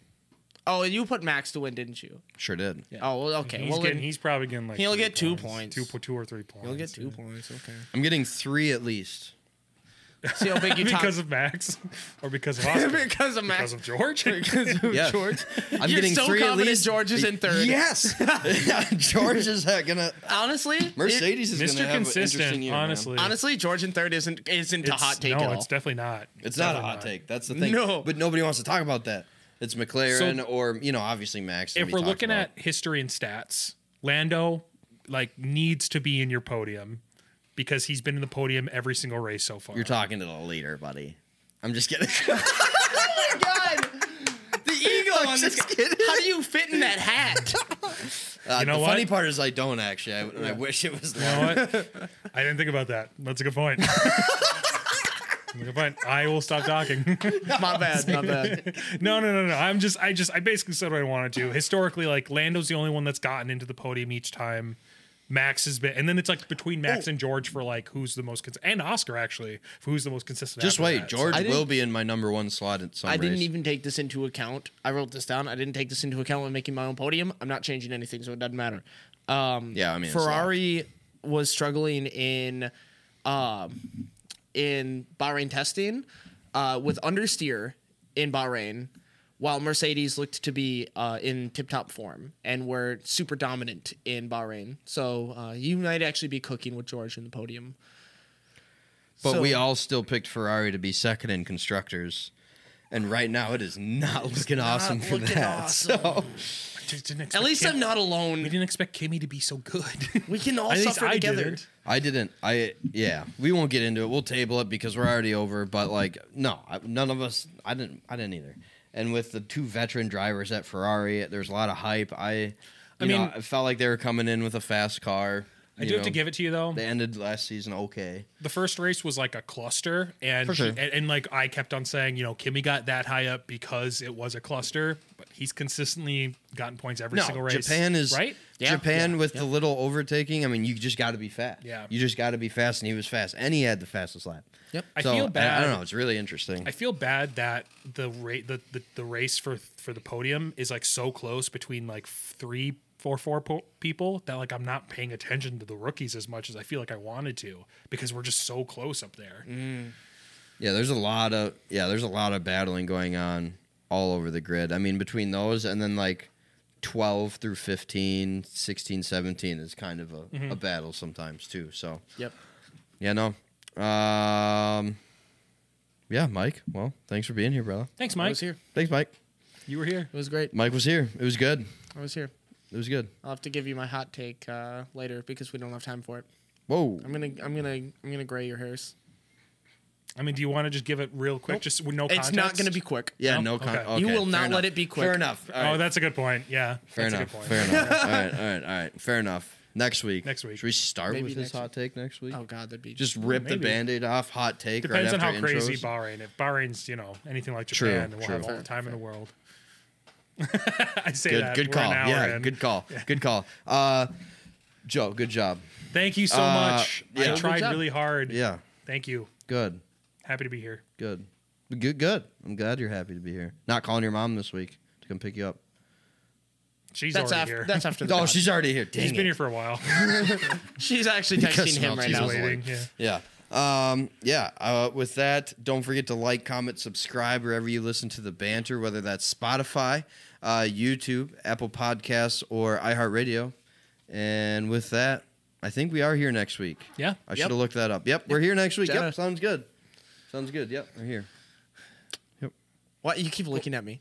Oh, you put Max to win, didn't you? Sure did. Oh, well, okay. he's well, getting, then he's probably getting like he'll three get two points. two, two or three points. you'll get two yeah. points. Okay. I'm getting three at least. See how big you because top- of Max or because of Oscar? because of Max. because of George. Yes. George. I'm You're getting so three at confident least. George is in third. Yes. George is uh, gonna. Honestly, it- Mercedes is Mister gonna have an interesting Consistent, year. man. honestly. honestly, George in third isn't isn't a It's- hot take no, at all. it's definitely not. It's not a definitely hot not. take. That's the thing. No. But nobody wants to talk about that. It's McLaren So- or, you know, obviously Max. If we're looking at history and stats, Lando like needs to be in your podium because he's been in the podium every single race so far. You're talking to the leader, buddy. I'm just kidding. Oh my god, the ego on this. just guy. kidding. How do you fit in that hat? Uh, You know the what? funny part is I don't actually. I, and I wish it was You know longer. what? I didn't think about that. That's a good point. That's a good point. I will stop talking. My bad. My bad. no, no, no, no. I'm just, I just, I basically said what I wanted to. Historically, like Lando's the only one that's gotten into the podium each time. Max has been, and then it's like between Max Oh. and George for like who's the most, cons- and Oscar actually, for who's the most consistent. Just after wait. that. George I didn't- will be in my number one slot at some I didn't race. even take this into account. I wrote this down. I didn't take this into account when making my own podium. I'm not changing anything, so it doesn't matter. Um, Yeah, I mean, it's Ferrari was struggling in um, in Bahrain testing uh, with understeer in Bahrain, while Mercedes looked to be uh, in tip-top form and were super dominant in Bahrain. So uh, you might actually be cooking with George in the podium. But So- we all still picked Ferrari to be second in constructors. And right now it is not looking awesome for looking that. awesome. So I just didn't At expect least Kim- I'm not We alone. didn't expect Kimmy to be so good. We can all At least suffer I together. didn't. I didn't. I yeah. We won't get into it. We'll table it because we're already over. But like, no, I, none of us. I didn't. I didn't either. And with the two veteran drivers at Ferrari, there's a lot of hype. I, you I know, mean- I felt like they were coming in with a fast car. I you do have to know. give it to you though. They ended last season okay. The first race was like a cluster, and For sure. she- and, and like I kept on saying, you know, Kimmy got that high up because it was a cluster, but he's consistently gotten points every No, single race. Japan is right. Yeah, Japan yeah, with yeah. the little overtaking. I mean, you just got to be fast. Yeah. you just got to be fast, and he was fast, and he had the fastest lap. Yep. I So, feel I, bad. don't know. It's really interesting. I feel bad that the rate the, the the race for for the podium is like so close between like three, four, four po- people that like I'm not paying attention to the rookies as much as I feel like I wanted to because we're just so close up there. Yeah, there's a lot of yeah, there's a lot of battling going on all over the grid. I mean, between those and then like twelve through fifteen, sixteen, seventeen is kind of a, mm-hmm. a battle sometimes too. So Yep. Yeah, no. Um Yeah, Mike. Well, thanks for being here, brother. Thanks, I Mike. was here. Thanks, Mike. You were here. It was great. Mike was here. It was good. I was here. It was good. I'll have to give you my hot take uh, later because we don't have time for it. Whoa. I'm gonna, I'm gonna, I'm gonna gray your hairs. I mean, do you want to just give it real quick, Nope. just with no It's context? not gonna be quick. Yeah, No? no, con- Okay. okay. You will fair not enough. let it be quick. Fair enough. All Oh, right. that's a good point. Yeah, fair that's enough. a good point. Fair enough. All right, all right, all right. Fair enough. Next week. Next week. Should we start Maybe with his next hot take next week? Oh God, that'd be Just rip the Maybe. Band-Aid off, hot take Depends right on how after crazy intros. Bahrain. If Bahrain's, you know, anything like True, Japan, then we'll true. have all the Fair, time in fair. the world. I say Good, that. good We're call. an hour Yeah, in. good call. Good call. Uh, Joe, good job. Thank you so Uh, much. yeah. I Good tried job. really hard. Yeah, Thank you. good, Happy to be here. good, good, good. I'm glad you're happy to be here. Not calling your mom this week to come pick you up. She's That's already after. here. That's after. The Oh, pod. she's already here. Dang She's it. been here for a while. She's actually Because texting him now right she's now. waiting. Yeah. Yeah. Um, yeah. Uh, with that, don't forget to like, comment, subscribe wherever you listen to the banter, whether that's Spotify, uh, YouTube, Apple Podcasts, or iHeartRadio. And with that, I think we are here next week. Yeah. I Yep. should have looked that up. Yep, we're here next week. Jenna. Yep, sounds good. Sounds good. Yep, we're here. What? You keep looking at me.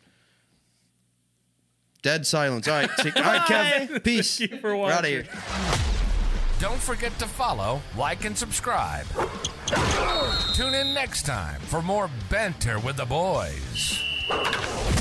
Dead silence. All right. See- all right, Kev. Peace. Thank you for We're out of watching. here. Don't forget to follow, like, and subscribe. Tune in next time for more banter with the boys.